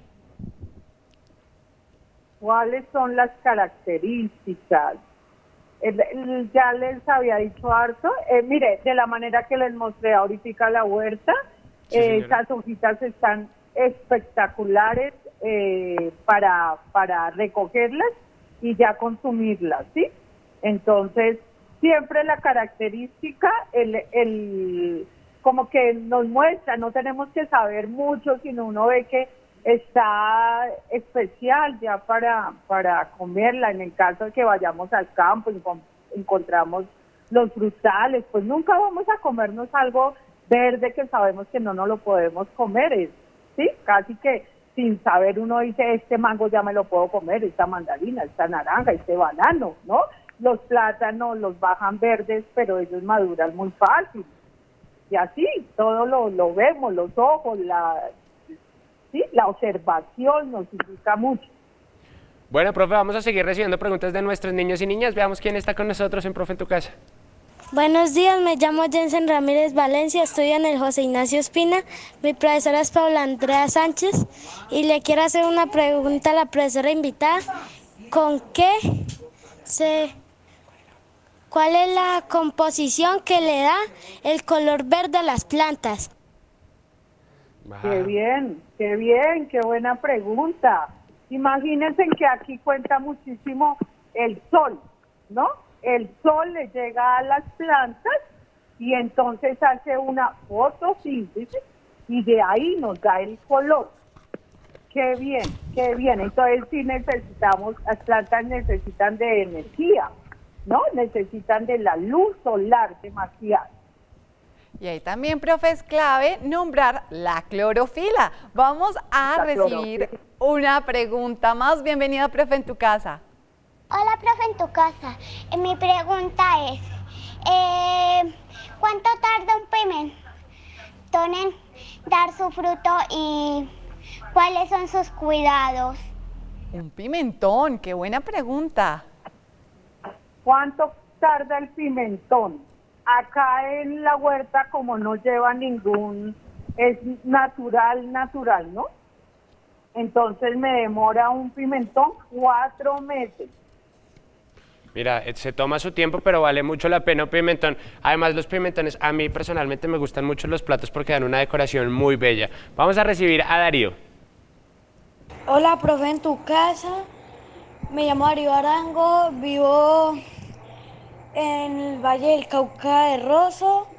¿Cuáles son las características? El, el, ya les había dicho harto. Eh, mire, de la manera que les mostré ahorita la huerta, Sí, eh, señora. esas hojitas están espectaculares eh, para, para recogerlas y ya consumirlas, ¿sí? Entonces, siempre la característica, el, el, como que nos muestra, no tenemos que saber mucho, sino uno ve que está especial ya para, para comerla. En el caso de que vayamos al campo y encontramos los frutales, pues nunca vamos a comernos algo verde que sabemos que no nos lo podemos comer, es, ¿sí? Casi que sin saber uno dice, este mango ya me lo puedo comer, esta mandarina, esta naranja, este banano, ¿no? Los plátanos los bajan verdes, pero ellos maduran muy fácil. Y así, todo lo, lo vemos, los ojos, la... ¿sí? La observación nos indica mucho. Bueno, profe, vamos a seguir recibiendo preguntas de nuestros niños y niñas. Veamos quién está con nosotros en Profe en tu Casa. Buenos días, me llamo Jensen Ramírez Valencia, estudio en el José Ignacio Espina. Mi profesora es Paula Andrea Sánchez y le quiero hacer una pregunta a la profesora invitada. ¿Con qué se, cuál es la composición que le da el color verde a las plantas? Qué bien, qué bien, qué buena pregunta. Imagínense que aquí cuenta muchísimo el sol, ¿no? El sol le llega a las plantas y entonces hace una fotosíntesis y de ahí nos da el color. Qué bien, qué bien. Entonces sí necesitamos, las plantas necesitan de energía, ¿no? Necesitan de la luz solar demasiado. Y ahí también, profe, es clave nombrar la clorofila. Vamos a La recibir clorofila. una pregunta más. Bienvenida, profe, en tu casa. Hola, profe, en tu casa. Eh, mi pregunta es, eh, ¿cuánto tarda un pimentón en dar su fruto y cuáles son sus cuidados? Un pimentón, qué buena pregunta. ¿Cuánto tarda el pimentón? Acá en la huerta, como no lleva ningún, es natural, natural, ¿no? Entonces me demora un pimentón cuatro meses. Mira, eh, se toma su tiempo, pero vale mucho la pena un pimentón. Además, los pimentones, a mí personalmente me gustan mucho los platos porque dan una decoración muy bella. Vamos a recibir a Darío. Hola, profe, en tu casa. Me llamo Darío Arango, vivo en el Valle del Cauca de Rosso.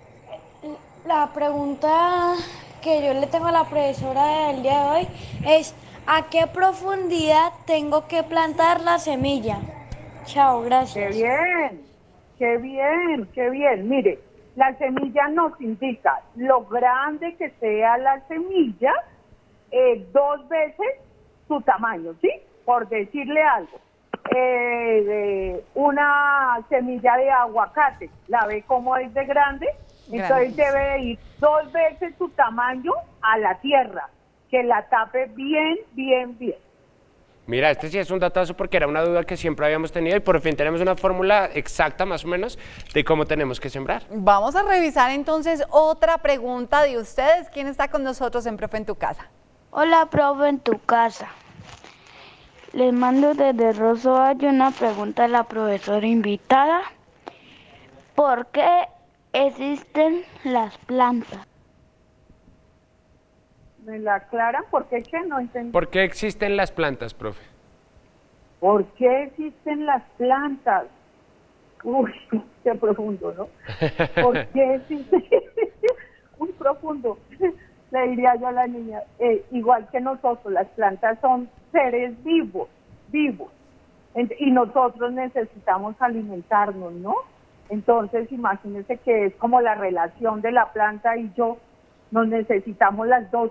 La pregunta que yo le tengo a la profesora del día de hoy es: ¿a qué profundidad tengo que plantar la semilla? Chao, gracias. ¡Qué bien! ¡Qué bien! ¡Qué bien! Mire, la semilla nos indica lo grande que sea la semilla, eh, dos veces su tamaño, ¿sí? Por decirle algo. Eh, de una semilla de aguacate, ¿la ve cómo es de grande? Entonces Grandísimo. debe de ir dos veces su tamaño a la tierra, que la tape bien, bien, bien. Mira, este sí es un datazo porque era una duda que siempre habíamos tenido y por fin tenemos una fórmula exacta más o menos de cómo tenemos que sembrar. Vamos a revisar entonces otra pregunta de ustedes. ¿Quién está con nosotros en Profe en tu casa? Hola, profe, en tu casa. Les mando desde Rosso Valle una pregunta a la profesora invitada. ¿Por qué existen las plantas? ¿Me la aclaran? ¿Por qué? ¿Qué? No entendí. ¿Por qué existen las plantas, profe? ¿Por qué existen las plantas? Uy, qué profundo, ¿no? ¿Por qué existen? Muy profundo. Le diría yo a la niña, eh, igual que nosotros, las plantas son seres vivos, vivos. Ent- Y nosotros necesitamos alimentarnos, ¿no? Entonces, imagínense que es como la relación de la planta y yo, nos necesitamos las dos.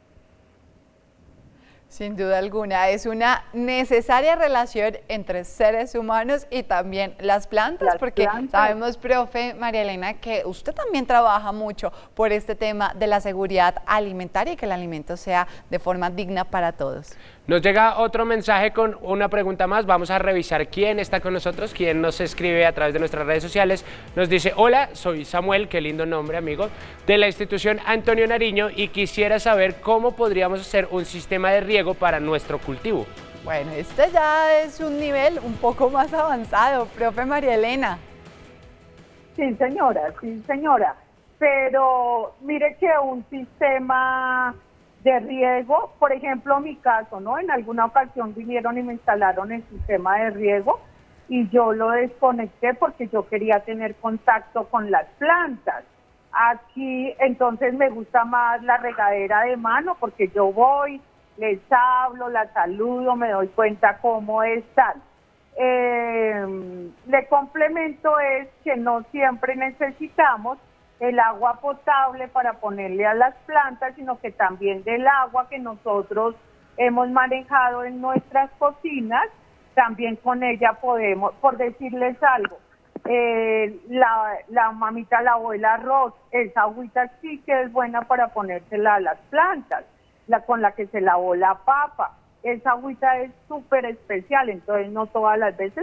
Sin duda alguna, es una necesaria relación entre seres humanos y también las plantas, Las porque plantas. sabemos, profe María Elena, que usted también trabaja mucho por este tema de la seguridad alimentaria y que el alimento sea de forma digna para todos. Nos llega otro mensaje con una pregunta más. Vamos a revisar quién está con nosotros, quién nos escribe a través de nuestras redes sociales. Nos dice: hola, soy Samuel, qué lindo nombre, amigo, de la institución Antonio Nariño y quisiera saber cómo podríamos hacer un sistema de riego para nuestro cultivo. Bueno, este ya es un nivel un poco más avanzado, profe María Elena. Sí, señora, sí, señora. Pero mire que un sistema de riego, por ejemplo, mi caso, ¿no? En alguna ocasión vinieron y me instalaron el sistema de riego y yo lo desconecté porque yo quería tener contacto con las plantas. Aquí, entonces me gusta más la regadera de mano porque yo voy, les hablo, las saludo, me doy cuenta cómo están. Eh, le complemento es que no siempre necesitamos el agua potable para ponerle a las plantas, sino que también del agua que nosotros hemos manejado en nuestras cocinas, también con ella podemos, por decirles algo, eh, la, la mamita lavó el arroz, esa agüita sí que es buena para ponérsela a las plantas, la con la que se lavó la papa, esa agüita es súper especial, entonces no todas las veces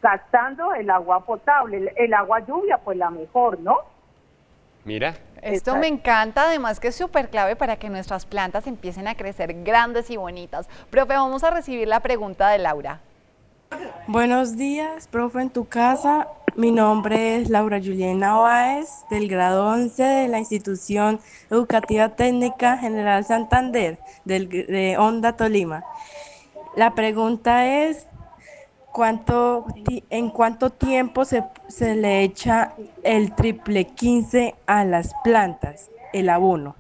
gastando el agua potable, el, el agua lluvia, pues la mejor, ¿no? Mira. Esto me encanta, además que es súper clave para que nuestras plantas empiecen a crecer grandes y bonitas. Profe, vamos a recibir la pregunta de Laura. Buenos días, profe, en tu casa. Mi nombre es Laura Juliana Báez, del grado once de la Institución Educativa Técnica General Santander, del, de Honda, Tolima. La pregunta es, ¿cuánto, ¿en cuánto tiempo se, se le echa el triple quince a las plantas, el abono?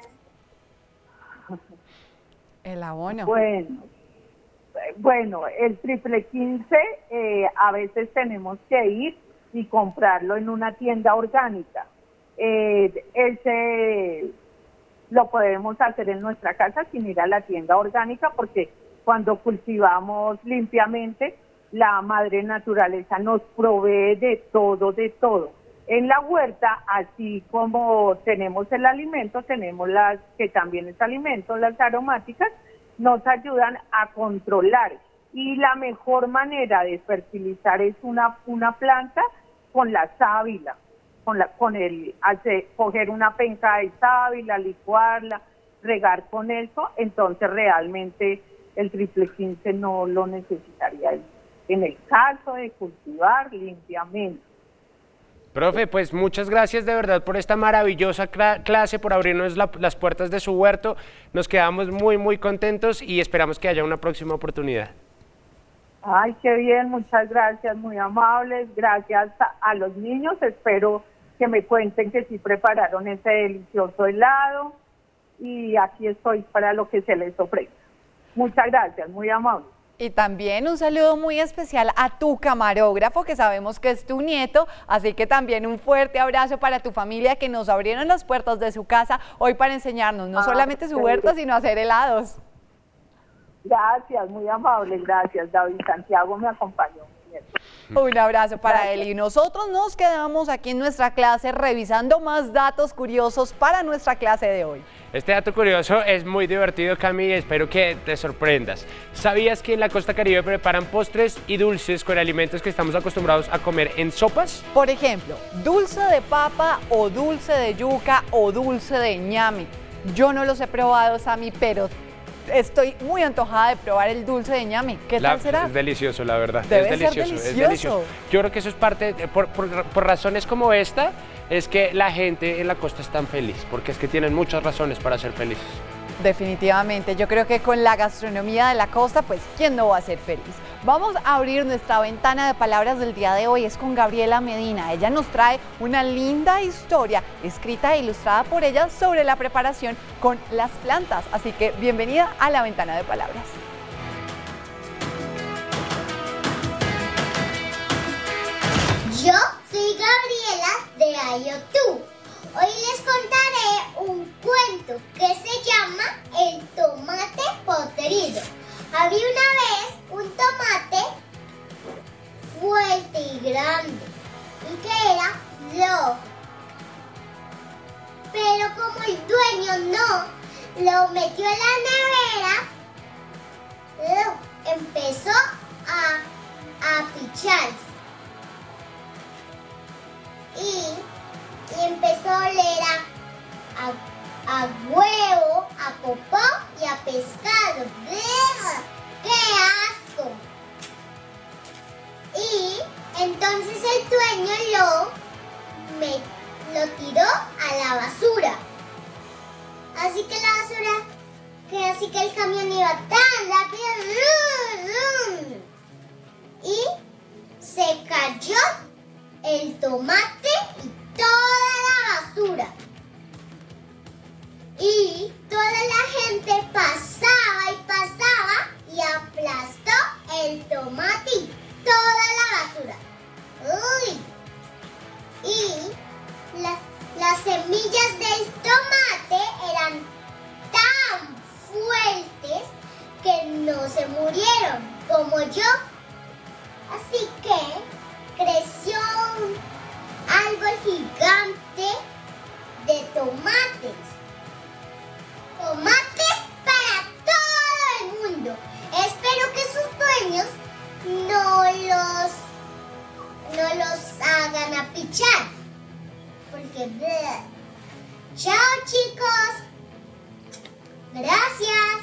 El abono. Bueno. Bueno, el triple quince eh, a veces tenemos que ir y comprarlo en una tienda orgánica. Eh, ese lo podemos hacer en nuestra casa sin ir a la tienda orgánica, porque cuando cultivamos limpiamente, la madre naturaleza nos provee de todo, de todo. En la huerta, así como tenemos el alimento, tenemos las que también es alimento, las aromáticas, nos ayudan a controlar, y la mejor manera de fertilizar es una, una planta con la sábila, con, la, con el, hacer, coger una penca de sábila, licuarla, regar con eso, entonces realmente el triple quince no lo necesitaría en el caso de cultivar limpiamente. Profe, pues muchas gracias de verdad por esta maravillosa clase, por abrirnos la, las puertas de su huerto. Nos quedamos muy, muy contentos y esperamos que haya una próxima oportunidad. Ay, qué bien, muchas gracias, muy amables. Gracias a, a los niños. Espero que me cuenten que sí prepararon ese delicioso helado, y aquí estoy para lo que se les ofrezca. Muchas gracias, muy amables. Y también un saludo muy especial a tu camarógrafo, que sabemos que es tu nieto, así que también un fuerte abrazo para tu familia, que nos abrieron las puertas de su casa hoy para enseñarnos no ah, solamente su huerto, sino hacer helados. Gracias, muy amable, gracias. David Santiago me acompañó. Un abrazo para Gracias. él, y nosotros nos quedamos aquí en nuestra clase revisando más datos curiosos para nuestra clase de hoy. Este dato curioso es muy divertido, Cami, y espero que te sorprendas. ¿Sabías que en la costa caribe preparan postres y dulces con alimentos que estamos acostumbrados a comer en sopas? Por ejemplo, dulce de papa o dulce de yuca o dulce de ñame. Yo no los he probado, Sammy, pero estoy muy antojada de probar el dulce de ñame. ¿Qué la, tal será? Es delicioso, la verdad. Debe es delicioso, ser delicioso. Es delicioso. Yo creo que eso es parte, de, por, por, por razones como esta, es que la gente en la costa es tan feliz, porque es que tienen muchas razones para ser felices. Definitivamente, yo creo que con la gastronomía de la costa, pues, ¿quién no va a ser feliz? Vamos a abrir nuestra ventana de palabras del día de hoy, es con Gabriela Medina. Ella nos trae una linda historia escrita e ilustrada por ella sobre la preparación con las plantas. Así que bienvenida a la ventana de palabras. Yo soy Gabriela de Ayotú. Hoy les contaré un cuento que se llama El tomate podrido. Había una vez un tomate fuerte y grande y que era flojo. Pero como el dueño no lo metió en la nevera, empezó a, a picharse. Y, y empezó a oler a, a, a huevo, a popó y a pescado. ¡Qué asco! Y entonces el dueño lo, me, lo tiró a la basura. Así que la basura, que así que el camión iba tan rápido y se cayó el tomate y toda la basura. Y toda la gente pasaba y pasaba y aplastó el tomate y toda la basura. ¡Uy! Y la, las semillas del tomate eran tan fuertes que no se murieron como yo. Así que creció un árbol gigante de tomates. Tomates para todo el mundo. Espero que sus dueños no los escuchar. Porque... bleh. Chao, chicos. Gracias.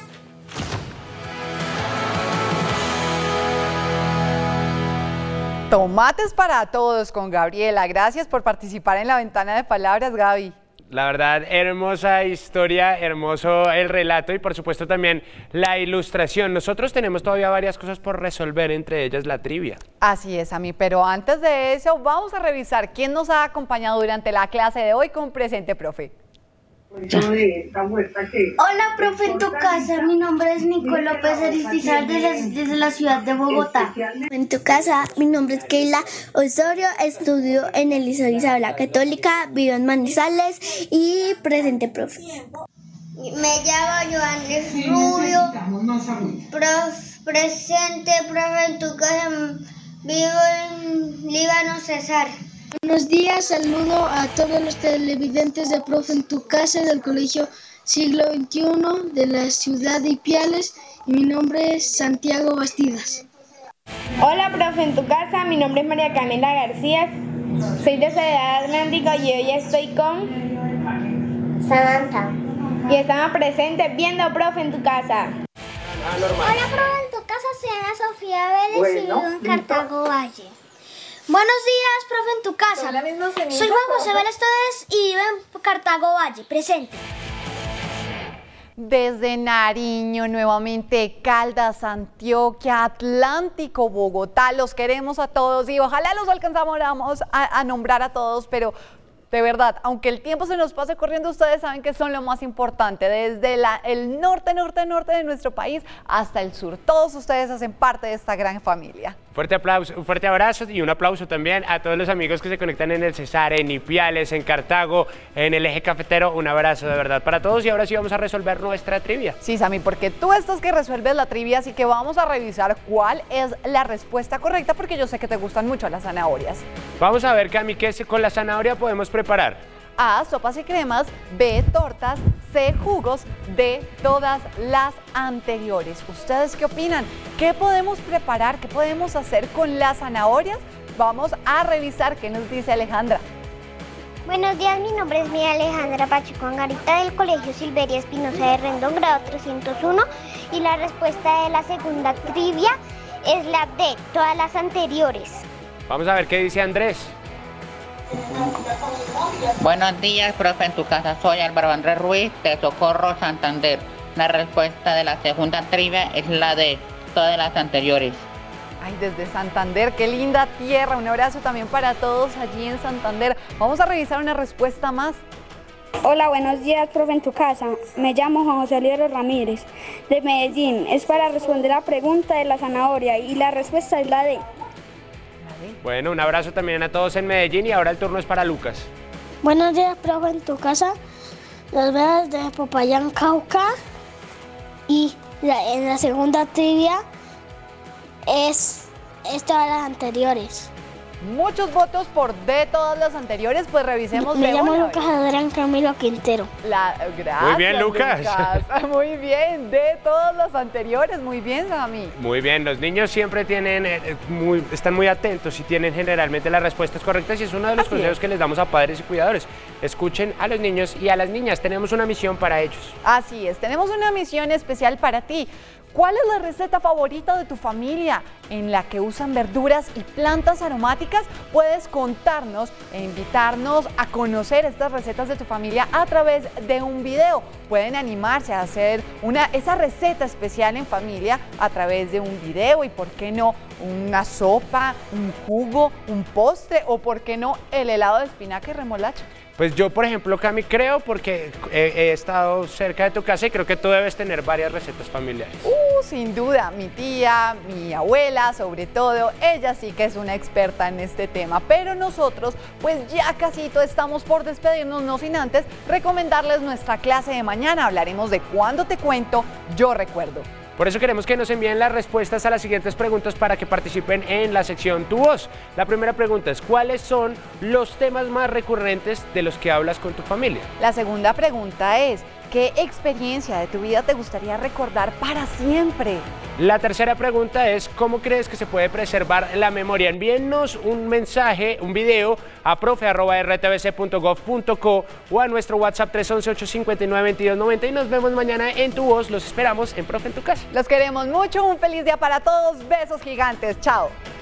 Tomates para todos con Gabriela. Gracias por participar en la ventana de palabras, Gaby. La verdad, hermosa historia, hermoso el relato y por supuesto también la ilustración. Nosotros tenemos todavía varias cosas por resolver, entre ellas la trivia. Así es, Ami, pero antes de eso vamos a revisar quién nos ha acompañado durante la clase de hoy con Presente Profe. Hola, profe, en tu casa. Mi nombre es Nico López Aristizal desde, desde la ciudad de Bogotá. En tu casa, mi nombre es Keila Osorio, estudio en el Liceo Isabela Católica, vivo en Manizales y presente, profe. Me llamo Joanes Rubio, prof, presente, profe, en tu casa, vivo en Líbano, Cesar. Buenos días, saludo a todos los televidentes de Profe en tu casa del Colegio Siglo veintiuno de la ciudad de Ipiales y mi nombre es Santiago Bastidas. Hola, profe, en tu casa, mi nombre es María Camila García, soy de Soledad Atlántico y hoy estoy con Samantha. Y estamos presentes viendo Profe en tu casa. Hola, profe, en tu casa, soy Ana Sofía Vélez y vivo en Cartago Valle. Buenos días, profe, en tu casa. La misma Soy Juan José Vélez Torres y vivo en Cartago Valle. Presente. Desde Nariño, nuevamente Caldas, Antioquia, Atlántico, Bogotá, los queremos a todos y ojalá los alcanzamos a, a nombrar a todos, pero de verdad, aunque el tiempo se nos pase corriendo, ustedes saben que son lo más importante, desde la, el norte, norte, norte de nuestro país hasta el sur, todos ustedes hacen parte de esta gran familia. Fuerte aplauso, un fuerte abrazo y un aplauso también a todos los amigos que se conectan en el Cesar, en Ipiales, en Cartago, en el Eje Cafetero. Un abrazo de verdad para todos y ahora sí vamos a resolver nuestra trivia. Sí, Sammy, porque tú estás que resuelves la trivia, así que vamos a revisar cuál es la respuesta correcta, porque yo sé que te gustan mucho las zanahorias. Vamos a ver, Cami, qué con la zanahoria podemos preparar. A, sopas y cremas. B, tortas. C, jugos. D, todas las anteriores. ¿Ustedes qué opinan? ¿Qué podemos preparar? ¿Qué podemos hacer con las zanahorias? Vamos a revisar qué nos dice Alejandra. Buenos días, mi nombre es Mía Alejandra Pacheco Angarita del Colegio Silveria Espinosa de Rendón, grado trescientos uno. Y la respuesta de la segunda trivia es la D, todas las anteriores. Vamos a ver qué dice Andrés. Buenos días, profe, en tu casa, soy Álvaro Andrés Ruiz de Socorro, Santander. La respuesta de la segunda trivia es la de todas las anteriores. Ay, desde Santander, qué linda tierra. Un abrazo también para todos allí en Santander. Vamos a revisar una respuesta más. Hola, buenos días, profe, en tu casa. Me llamo Juan José Oliero Ramírez, de Medellín. Es para responder la pregunta de la zanahoria y la respuesta es la D. Bueno, un abrazo también a todos en Medellín y ahora el turno es para Lucas. Buenos días, profe, en tu casa. Los veo de Popayán, Cauca. Y la, en la segunda trivia es, es todas las anteriores. Muchos votos por D, todas las anteriores, pues revisemos. Me de llamo una Lucas vez. Adrián Camilo Quintero. La, gracias, Muy bien, Lucas. Lucas. Muy bien, de todas las anteriores, muy bien, Sammy. Muy bien, los niños siempre tienen, eh, muy, están muy atentos y tienen generalmente las respuestas correctas y es uno de los Así consejos es. que les damos a padres y cuidadores. Escuchen a los niños y a las niñas, tenemos una misión para ellos. Así es, tenemos una misión especial para ti. ¿Cuál es la receta favorita de tu familia en la que usan verduras y plantas aromáticas? Puedes contarnos e invitarnos a conocer estas recetas de tu familia a través de un video. Pueden animarse a hacer una, esa receta especial en familia a través de un video y, ¿por qué no, una sopa, un jugo, un postre o, por qué no, el helado de espinaca y remolacha? Pues yo, por ejemplo, Cami, creo, porque he, he estado cerca de tu casa y creo que tú debes tener varias recetas familiares. Uh, sin duda, mi tía, mi abuela, sobre todo, ella sí que es una experta en este tema. Pero nosotros, pues ya casito estamos por despedirnos, no sin antes recomendarles nuestra clase de mañana. Hablaremos de Cuando te cuento, yo recuerdo. Por eso queremos que nos envíen las respuestas a las siguientes preguntas para que participen en la sección Tu Voz. La primera pregunta es, ¿cuáles son los temas más recurrentes de los que hablas con tu familia? La segunda pregunta es, ¿qué experiencia de tu vida te gustaría recordar para siempre? La tercera pregunta es, ¿cómo crees que se puede preservar la memoria? Envíennos un mensaje, un video a profe arroba r t v c punto gov punto co o a nuestro WhatsApp tres once, ocho cincuenta y nueve, veintidós noventa y nos vemos mañana en Tu Voz. Los esperamos en Profe en tu Casa. Los queremos mucho, un feliz día para todos, besos gigantes, chao.